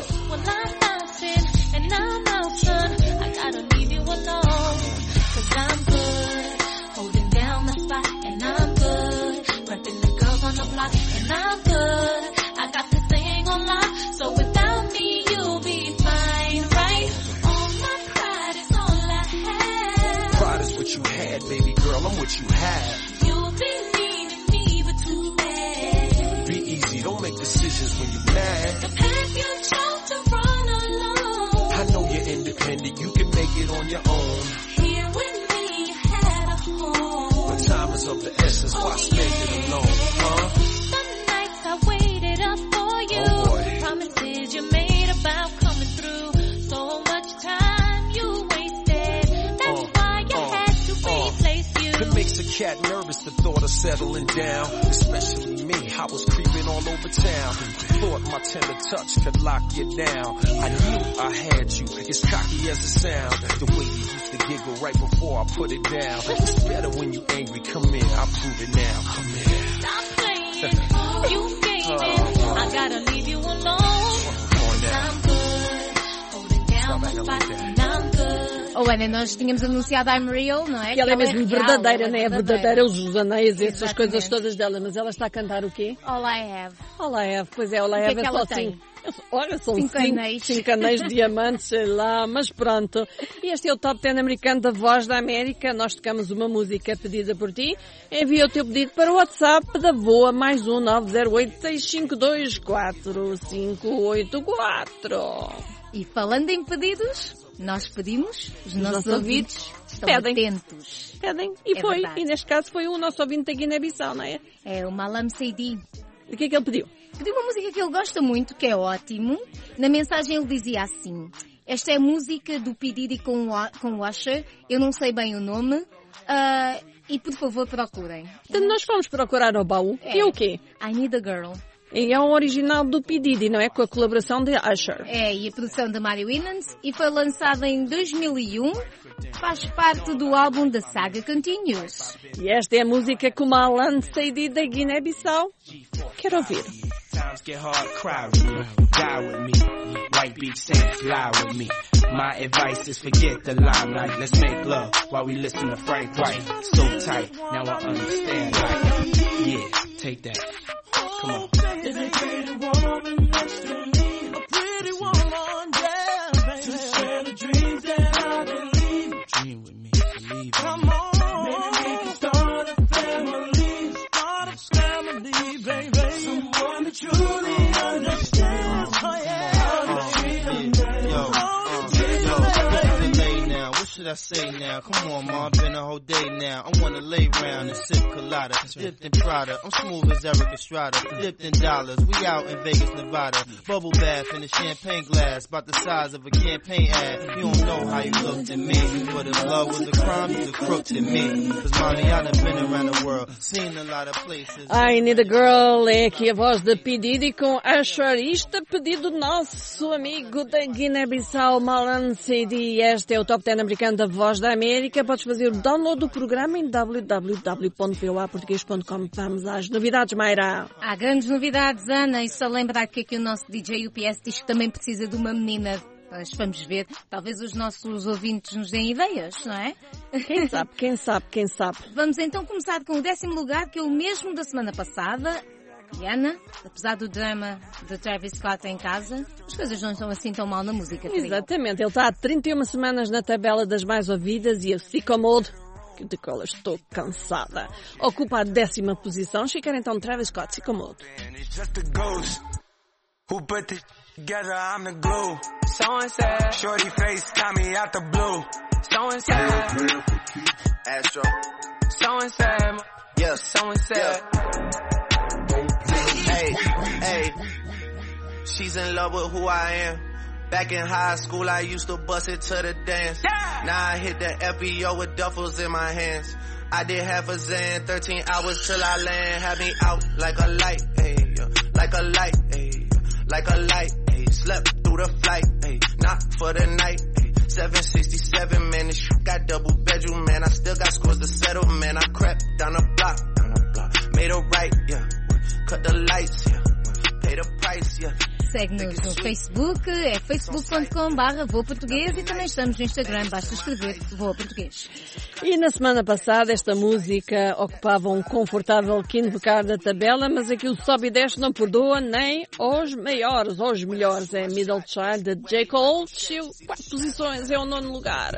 You had, baby girl, I'm what you have. You'll be needing me, but too bad. Be easy, don't make decisions when you're mad. The path you chose to run alone. I know you're independent, you can make it on your own. Here with me, you had a home. But time is of the essence, why spend it alone, huh? Some nights I waited up for you. Oh boy. Promises you made about coming through. So much time you wasted. That's uh, why you uh. had It makes a cat nervous, the thought of settling down. Especially me, I was creeping all over town. Thought my tender touch could lock you down. I knew I had you, as cocky as it sounds. The way you used to giggle right before I put it down. It's better when you angry, come in, I'll prove it now. Come in. Stop playing, you gaming. I gotta leave you alone. I'm good, holding down the spot, and I'm good. Oh, Ana, nós tínhamos anunciado I'm Real, não é? Que ela é mesmo real, verdadeira, ela não é? Verdadeira, os anéis, essas coisas todas dela. Mas ela está a cantar o quê? All I Have. All I Have, pois é, All I O que Have é que é ela só tem? assim. Olha, são Cinco cinco, anéis. cinco anéis de diamantes, sei lá, mas pronto. E este é o Top dez americano da Voz da América. Nós tocamos uma música pedida por ti. Envia o teu pedido para o WhatsApp da Voa, mais um nove zero oito, seis cinco dois, quatro cinco oito quatro. E falando em pedidos, nós pedimos, os, os nossos, nossos ouvidos estão pedem. atentos. Pedem, e é foi, verdade. e neste caso foi o nosso ouvinte da Guiné-Bissau, não é? É o Malam Seidi. O que é que ele pediu? Pediu uma música que ele gosta muito, que é ótimo. Na mensagem ele dizia assim: esta é a música do P. Diddy com o, com o Usher, eu não sei bem o nome, uh, e por favor procurem. Então nós vamos procurar o baú, é. que é o quê? I Need a Girl. E é um original do P. Diddy, não é? Com a colaboração de Usher. É, e a produção de Mari Winans, e foi lançada em dois mil e um, faz parte do álbum The Saga Continues. E esta é a música que o Malam Seidi da Guiné-Bissau quer ouvir. Times get hard, cry with me, die with me, White Beach Saints, lie with me. My advice is forget the limelight, let's make love while we listen to Frank White. So tight, now I understand, like, yeah, take that. Come on. Is a pretty woman next to me, a pretty woman, yeah, baby. To share the dreams that I believe. Dream with me, believe me. Come on, maybe we can start a family, start a family, baby. Someone that truly understands, oh yeah. Should I say now? Come on, ma, been a whole day now. I wanna lay round and sip colada, dipped in Prada. I'm smooth as Eric Estrada, dipped in dollars. We out in Vegas, Nevada. Bubble bath in a champagne glass, about the size of a campaign ad. You don't know how you looked at me, but if love was a crime, you's a crook to me. Cause mommy, I done been around the world, seen a lot of places. I Need a Girl é aqui a voz de P. Diddy com Usher. Isto a pedido do nosso amigo da Guiné-Bissau, Malam Seidi. Este é o Top dez americano da Voz da América. Podes fazer o download do programa em w w w ponto v o a português ponto com. Vamos às novidades, Mayra. Há grandes novidades, Ana, e só lembrar que aqui o nosso D J U P S diz que também precisa de uma menina. Mas vamos ver, talvez os nossos ouvintes nos deem ideias, não é? Quem sabe, quem sabe, quem sabe. Vamos então começar com o décimo lugar, que é o mesmo da semana passada. E Ana, apesar do drama de Travis Scott em casa, as coisas não estão assim tão mal na música. Exatamente, ele está há trinta e uma semanas na tabela das mais ouvidas e eu Sicko Mode, de qual estou cansada, ocupa a décima posição. Chegar então Travis Scott, Sicko Mode. Who put this together? I'm the glue. So and said, shorty face got me out the blue. So and said, Astro. So someone said, yeah, someone said. Hey, hey, she's in love with who I am. Back in high school, I used to bust it to the dance. Yeah. Now I hit the F B O with duffels in my hands. I did half a Zan, thirteen hours till I land. Had me out like a light, hey, like a light, hey, like a light, hey. Slept through the flight, hey, not for the night, hey. seven sixty-seven, man, this shit got double bedroom, man. I still got scores to settle, man. I crept down the block, down the block, made a right, yeah. Cut the lights, yeah. Pay the price, yeah. Segue-nos no Facebook, é facebook ponto com barra Voa Português e também estamos no Instagram, basta escrever Voa Português. E na semana passada esta música ocupava um confortável quinto lugar da tabela, mas aqui o sobe e desce não perdoa nem aos maiores, aos melhores. É Middle Child de J. Cole, desceu quatro posições, é o nono lugar.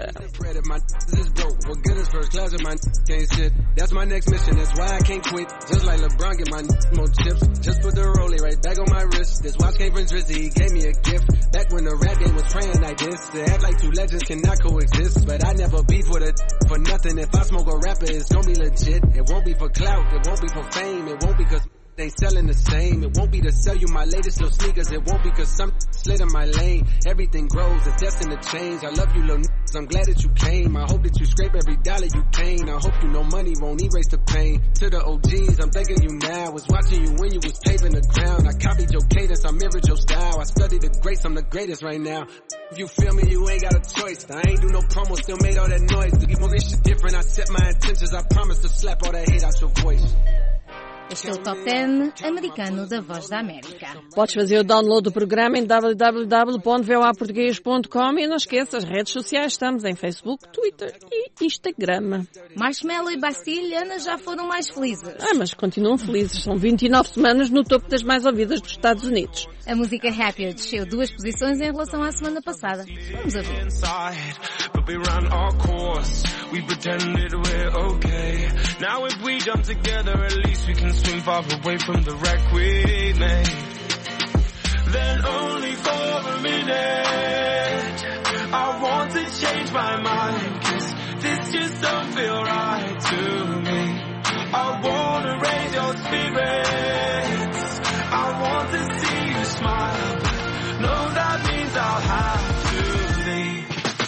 Drizzy gave me a gift back when the rap game was praying like this. To act like two legends cannot coexist, but I never beef with it for nothing. If I smoke a rapper, it's gonna be legit. It won't be for clout, it won't be for fame, it won't be cause they ain't selling the same. It won't be to sell you my latest little sneakers. It won't be cause some slid in my lane. Everything grows, it's destined to change. I love you little niggas, I'm glad that you came. I hope that you scrape every dollar you gain. I hope you know money won't erase the pain. To the O Gs, I'm thanking you now. Was watching you when you was paving the ground. I copied your cadence, I mirrored your style. I studied the greats, I'm the greatest right now. If you feel me, you ain't got a choice. I ain't do no promo, still made all that noise. Even this shit different, I set my intentions. I promise to slap all that hate out your voice. Este é o Top dez americano da Voz da América. Podes fazer o download do programa em w w w ponto voa português ponto com e não esqueças, as redes sociais estamos em Facebook, Twitter e Instagram. Marshmello e Bastille, Ana, já foram mais felizes. Ah, mas continuam felizes. São vinte e nove semanas no topo das mais ouvidas dos Estados Unidos. A música Happier desceu duas posições em relação à semana passada. Vamos a ver. We ran our course, we pretended we're okay. Now if we jump together, at least we can swim far away from the wreck we made. Then only for a minute, I want to change my mind, cause this just don't feel right to me. I wanna raise your spirits, I want to see you smile, but no, that means I'll have to leave.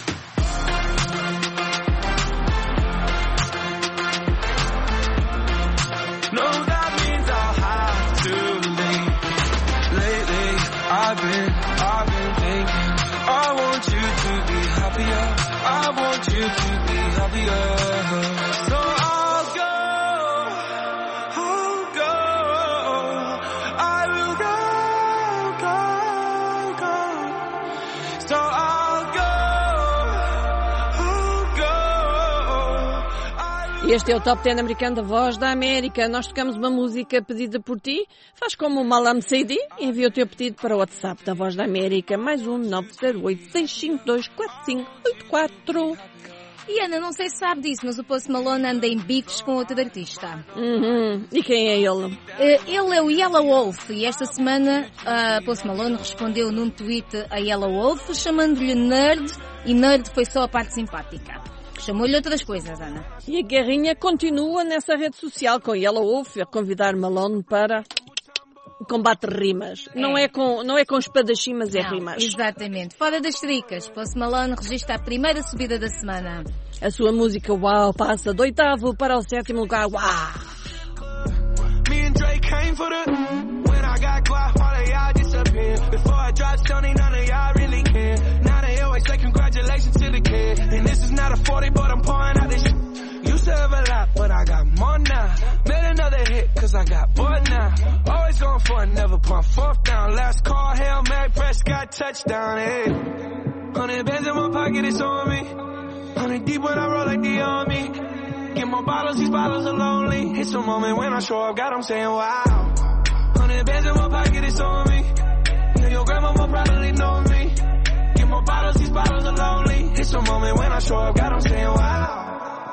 No, that means I'll have to leave. Lately, I've been, I've been thinking, I want you to be happier. I want you to be happier. So I'll go, I'll go, I will go, go, go. So I'll go, I'll go. Este é o Top dez americano da Voz da América. Nós tocamos uma música pedida por ti. Faz como o Malam Saidi e envia o teu pedido para o WhatsApp da Voz da América. Mais um nove zero oito, seis cinco dois, quatro cinco oito quatro. E Ana, não sei se sabe disso, mas o Post Malone anda em bifes com outro artista. Uhum. E quem é ele? Ele é o Yellow Wolf e esta semana uh, Post Malone respondeu num tweet a Yellow Wolf chamando-lhe nerd, e nerd foi só a parte simpática. Chamou-lhe outras coisas, Ana. E a guerrinha continua nessa rede social com Yellow Wolf a convidar Malone para combate rimas. É. Não é com, não é com espadachim, mas é não, rimas. Exatamente. Fora das tricas, Post Malone registra a primeira subida da semana. A sua música Wow passa do oitavo para o sétimo lugar. Wow! Me and Drake came for the when I got quiet, all of y'all disappeared. Before I dropped Sony, none of y'all really care. Now they always say congratulations to the kid. And this is not a forty, but I'm pouring out this shit. Used to have a lot, but I got more now. Made another hit, cause I got bored now. Always going for it, never pump fourth down. Last call, Hail Mary, Prescott, touchdown, hey. Hundred bands in my pocket, it's on me. Hundred deep when I roll like the army. Get more bottles, these bottles are lonely. It's a moment when I show up, God, I'm saying wow. Hundred bands in my pocket, it's on me. Yeah, your grandma will probably know me. Get more bottles, these bottles are lonely. It's a moment when I show up, God, I'm saying wow.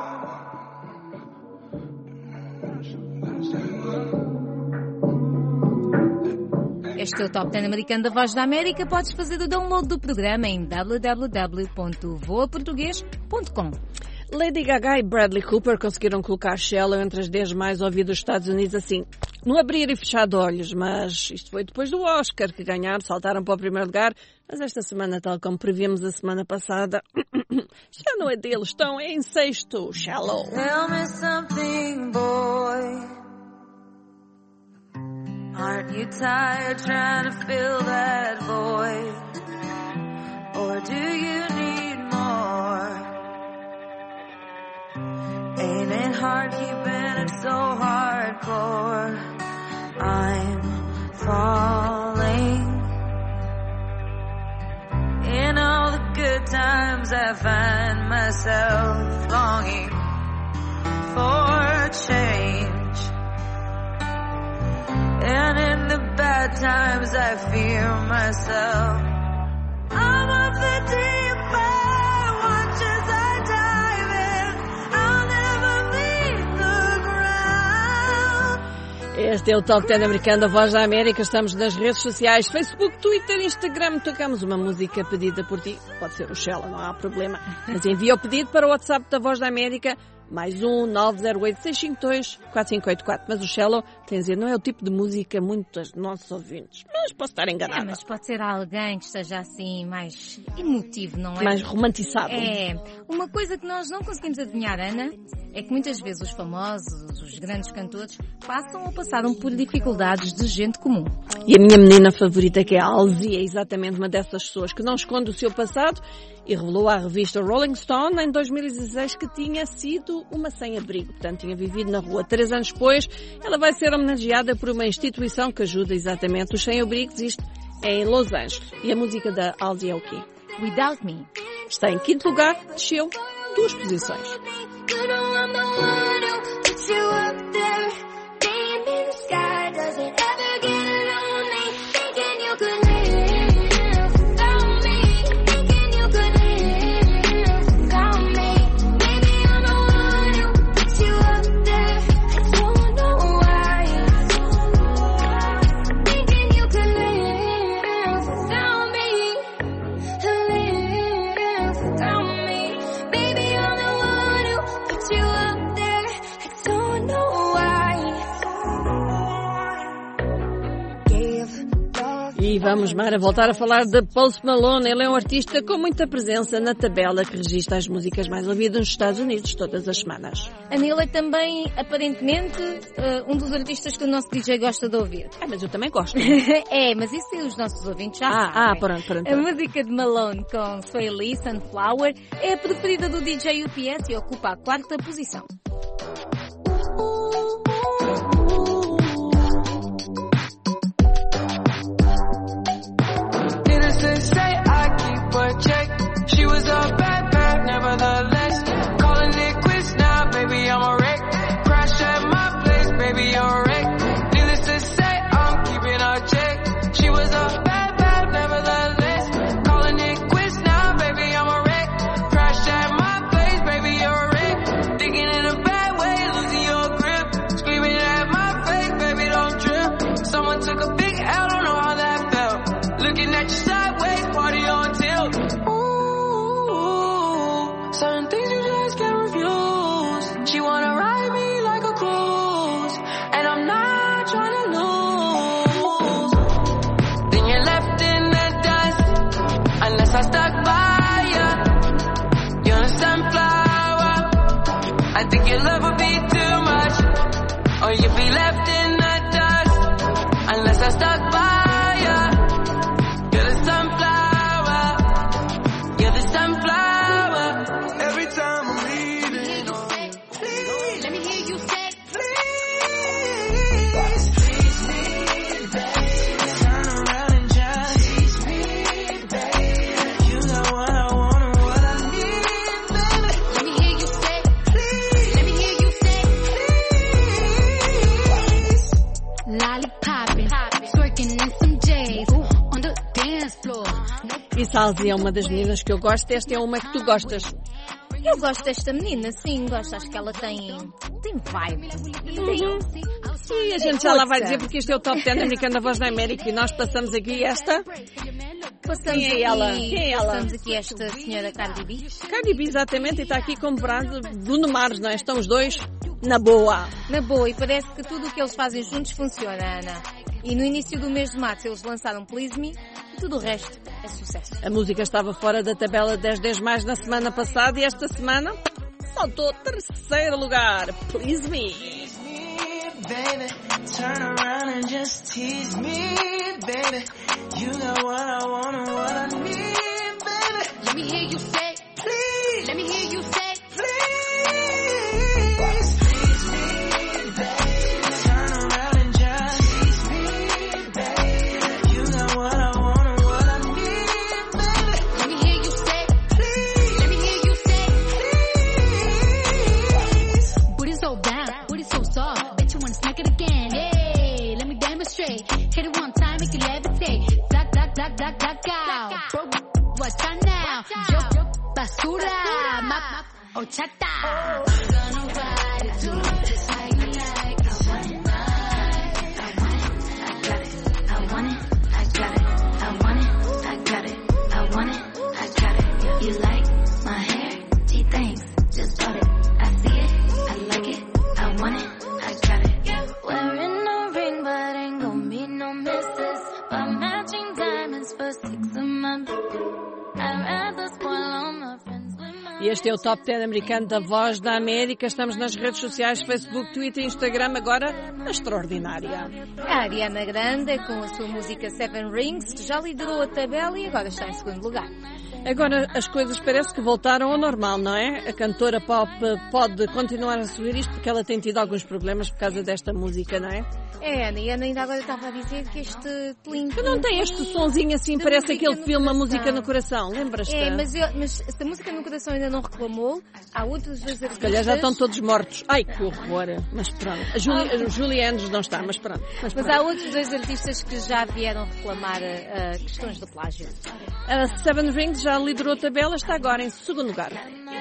Este é o Top dez americano da Voz da América. Podes fazer o download do programa em w w w ponto voa português ponto com. Lady Gaga e Bradley Cooper conseguiram colocar Shallow entre as dez mais ouvidas dos Estados Unidos assim, no abrir e fechar de olhos, mas isto foi depois do Oscar, que ganharam, saltaram para o primeiro lugar, mas esta semana, tal como prevíamos a semana passada, já não é deles, estão em sexto, Shallow. Tell me something, boy. Aren't you tired trying to fill that void? Or do you need more? Ain't it hard keeping it so hardcore? I'm falling. In all the good times I find myself longing for change. And in the bad times I fear myself. I'm up the deep end, watch as I dive in. I'll never leave the ground. Este é o Top dez americano da Voz da América. Estamos nas redes sociais, Facebook, Twitter, Instagram. Tocamos uma música pedida por ti. Pode ser o Shallow, não há problema. Mas envia o pedido para o WhatsApp da Voz da América. Mais um, nove zero oito, seis cinco dois, quatro cinco oito quatro. Mas o Shallow, tem a dizer, não é o tipo de música muito dos nossos ouvintes. Mas posso estar enganada. É, mas pode ser alguém que esteja assim mais emotivo, não é? Mais romantizado. É. Uma coisa que nós não conseguimos adivinhar, Ana, é que muitas vezes os famosos, os grandes cantores, passam ou passaram por dificuldades de gente comum. E a minha menina favorita, que é a Halsey, é exatamente uma dessas pessoas que não esconde o seu passado e revelou à revista Rolling Stone em dois mil e dezesseis que tinha sido uma sem-abrigo, portanto tinha vivido na rua. Três anos depois, ela vai ser homenageada por uma instituição que ajuda exatamente os sem-abrigos, isto é em Los Angeles. E a música da Halsey é o quê? Without Me. Está em quinto lugar, desceu duas posições. E vamos, Mara, voltar a falar de Post Malone. Ele é um artista com muita presença na tabela que registra as músicas mais ouvidas nos Estados Unidos todas as semanas. A Nila é também, aparentemente, uh, um dos artistas que o nosso D J gosta de ouvir. Ah, mas eu também gosto. É, mas isso os nossos ouvintes já ah, sabem. Ah, pronto, pronto. A música de Malone com Sway Lee, Sunflower, é a preferida do D J U P S e ocupa a quarta posição. She was a bad, bad, nevertheless. Calling it quits now, baby, I'm a wreck. Crash at my place, baby, you're a wreck. Needless to say, I'm keeping her check. She was a bad, bad, nevertheless. Calling it quits now, baby, I'm a wreck. Crash at my place, baby, you're a wreck. Thinking in a bad way, losing your grip. Screaming at my face, baby, don't trip. Someone took a big L, don't know how that felt. Looking at you sideways, party on tilt. Certain things you just can't refuse. She wanna ride me like a cruise, and I'm not trying to lose. Then you're left in the dust, unless I stuck by ya. You're a sunflower. I think your love would be too much, or you'd be left in the dust, unless I stuck by ya. You're the sunflower. You're the sunflower. E Halsey é uma das meninas que eu gosto. Esta é uma que tu gostas. Eu gosto desta menina, sim, gosto. Acho que ela tem, tem vibe. Uhum. Tem... E a gente já lá vai dizer, porque este é o Top dez americano da Voz da América e nós passamos aqui esta Passamos Quem é ela? aqui, Quem é ela? Passamos aqui esta senhora Cardi B. Cardi B, exatamente, e está aqui como brado Bruno Mars, não é? Estão os dois na boa. Na boa, e parece que tudo o que eles fazem juntos funciona, Ana. E no início do mês de março eles lançaram Please Me e tudo o resto é sucesso. A música estava fora da tabela dez dez mais na semana passada e esta semana saltou terceiro lugar. Please Me. Please me, baby. Turn around and just tease me, baby. You got what I want and what I need, baby. Let me hear you say, please. Let me hear you say, please. Please me, baby. Turn around and just tease me, baby. You got what I want and what I need, baby. Let me hear you say, please. Let me hear you say, please. Booty so bad, booty so soft. Bet you wanna smack it again. Hey, let me demonstrate. Hit it one time, make it levitate. Black, black, black, black, black out. Broke, what's on now? Yo, basura, map, ochata. Oh. Gonna ride it, do it just like me, like I want it. I want it, I got it. I want it, I got it. I want it, I got it. I want it, I got it. You like my hair? Gee, thanks, just bought it. I see it, I like it. I want it, I got it. Wearing no ring, but ain't gon' be no misses. By matching diamonds for six of my I'd rather spoil all my friends with my. E este é o Top dez americano da Voz da América. Estamos nas redes sociais, Facebook, Twitter e Instagram. Agora, a extraordinária. A Ariana Grande, com a sua música Seven Rings, já liderou a tabela e agora está em segundo lugar. Agora as coisas parece que voltaram ao normal, não é? A cantora pop pode continuar a subir isto porque ela tem tido alguns problemas por causa desta música, não é? É, Ana, e Ana ainda agora estava a dizer que este plim, que não tem este sonzinho assim, parece aquele filme A Música no Coração, lembras-te? É, mas, eu, mas se a Música no Coração ainda não reclamou, há outros dois artistas... Se calhar já estão todos mortos. Ai, que horror! Mas pronto, a Julie, a Julie Andrews não está, mas pronto. Mas, mas pronto. há outros dois artistas que já vieram reclamar uh, questões de plágio. A Seven Rings já liderou a tabela, está agora em segundo lugar.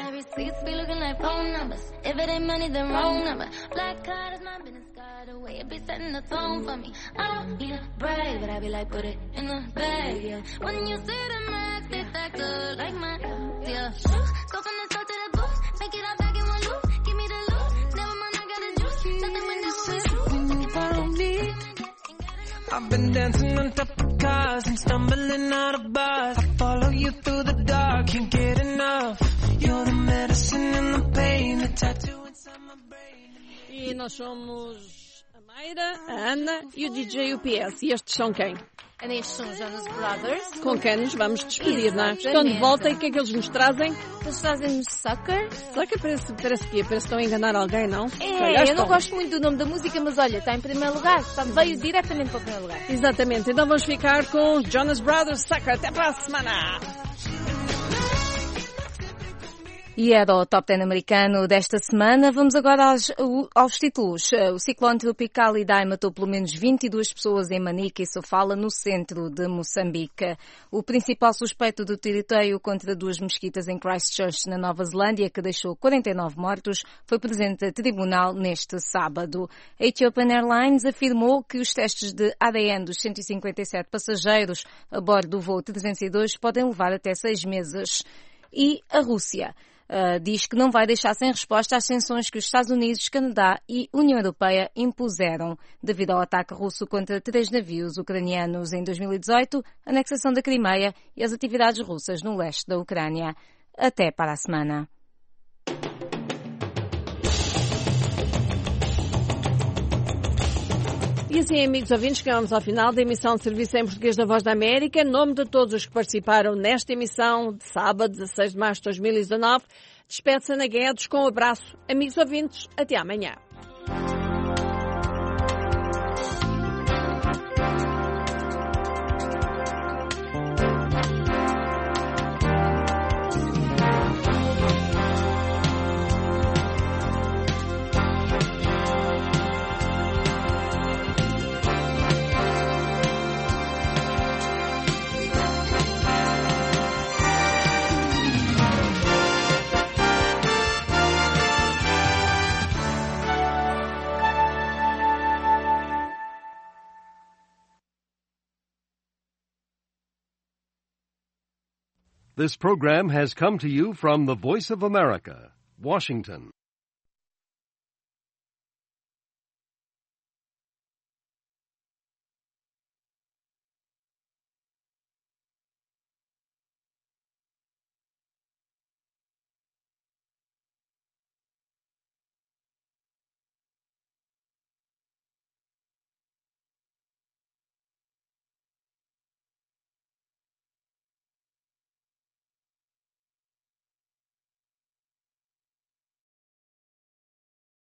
I've been dancing on top of cars and stumbling out of bars. I follow you through the dark, can't get enough. You're the medicine and the pain, the tattoo inside my brain. E nós somos a Mayra, a Ana e o D J U P S. E estes são quem? Ana, estes são os Jonas Brothers. Com quem nos vamos despedir, não é? Estão de volta e o que é que eles nos trazem? Eles trazem-nos Sucker. Sucker parece, parece que parece que estão a enganar alguém, não? É, eu não gosto muito do nome da música, mas olha, está em primeiro lugar. Está, veio diretamente para o primeiro lugar. Exatamente. Então vamos ficar com os Jonas Brothers, Sucker. Até para a semana! E era o Top dez americano desta semana. Vamos agora aos, aos títulos. O ciclone tropical Idai matou pelo menos vinte e duas pessoas em Manica e Sofala, no centro de Moçambique. O principal suspeito do tiroteio contra duas mesquitas em Christchurch, na Nova Zelândia, que deixou quarenta e nove mortos, foi presente a tribunal neste sábado. A Ethiopian Airlines afirmou que os testes de A D N dos cento e cinquenta e sete passageiros a bordo do voo trezentos e dois podem levar até seis meses. E a Rússia Uh, diz que não vai deixar sem resposta às sanções que os Estados Unidos, Canadá e União Europeia impuseram devido ao ataque russo contra três navios ucranianos em dois mil e dezoito, a anexação da Crimeia e as atividades russas no leste da Ucrânia. Até para a semana. E assim, amigos ouvintes, chegamos ao final da emissão de Serviço em Português da Voz da América. Em nome de todos os que participaram nesta emissão de sábado, dezasseis de março de dois mil e dezanove, despede-se Ana Guedes com um abraço. Amigos ouvintes, até amanhã. This program has come to you from the Voice of America, Washington.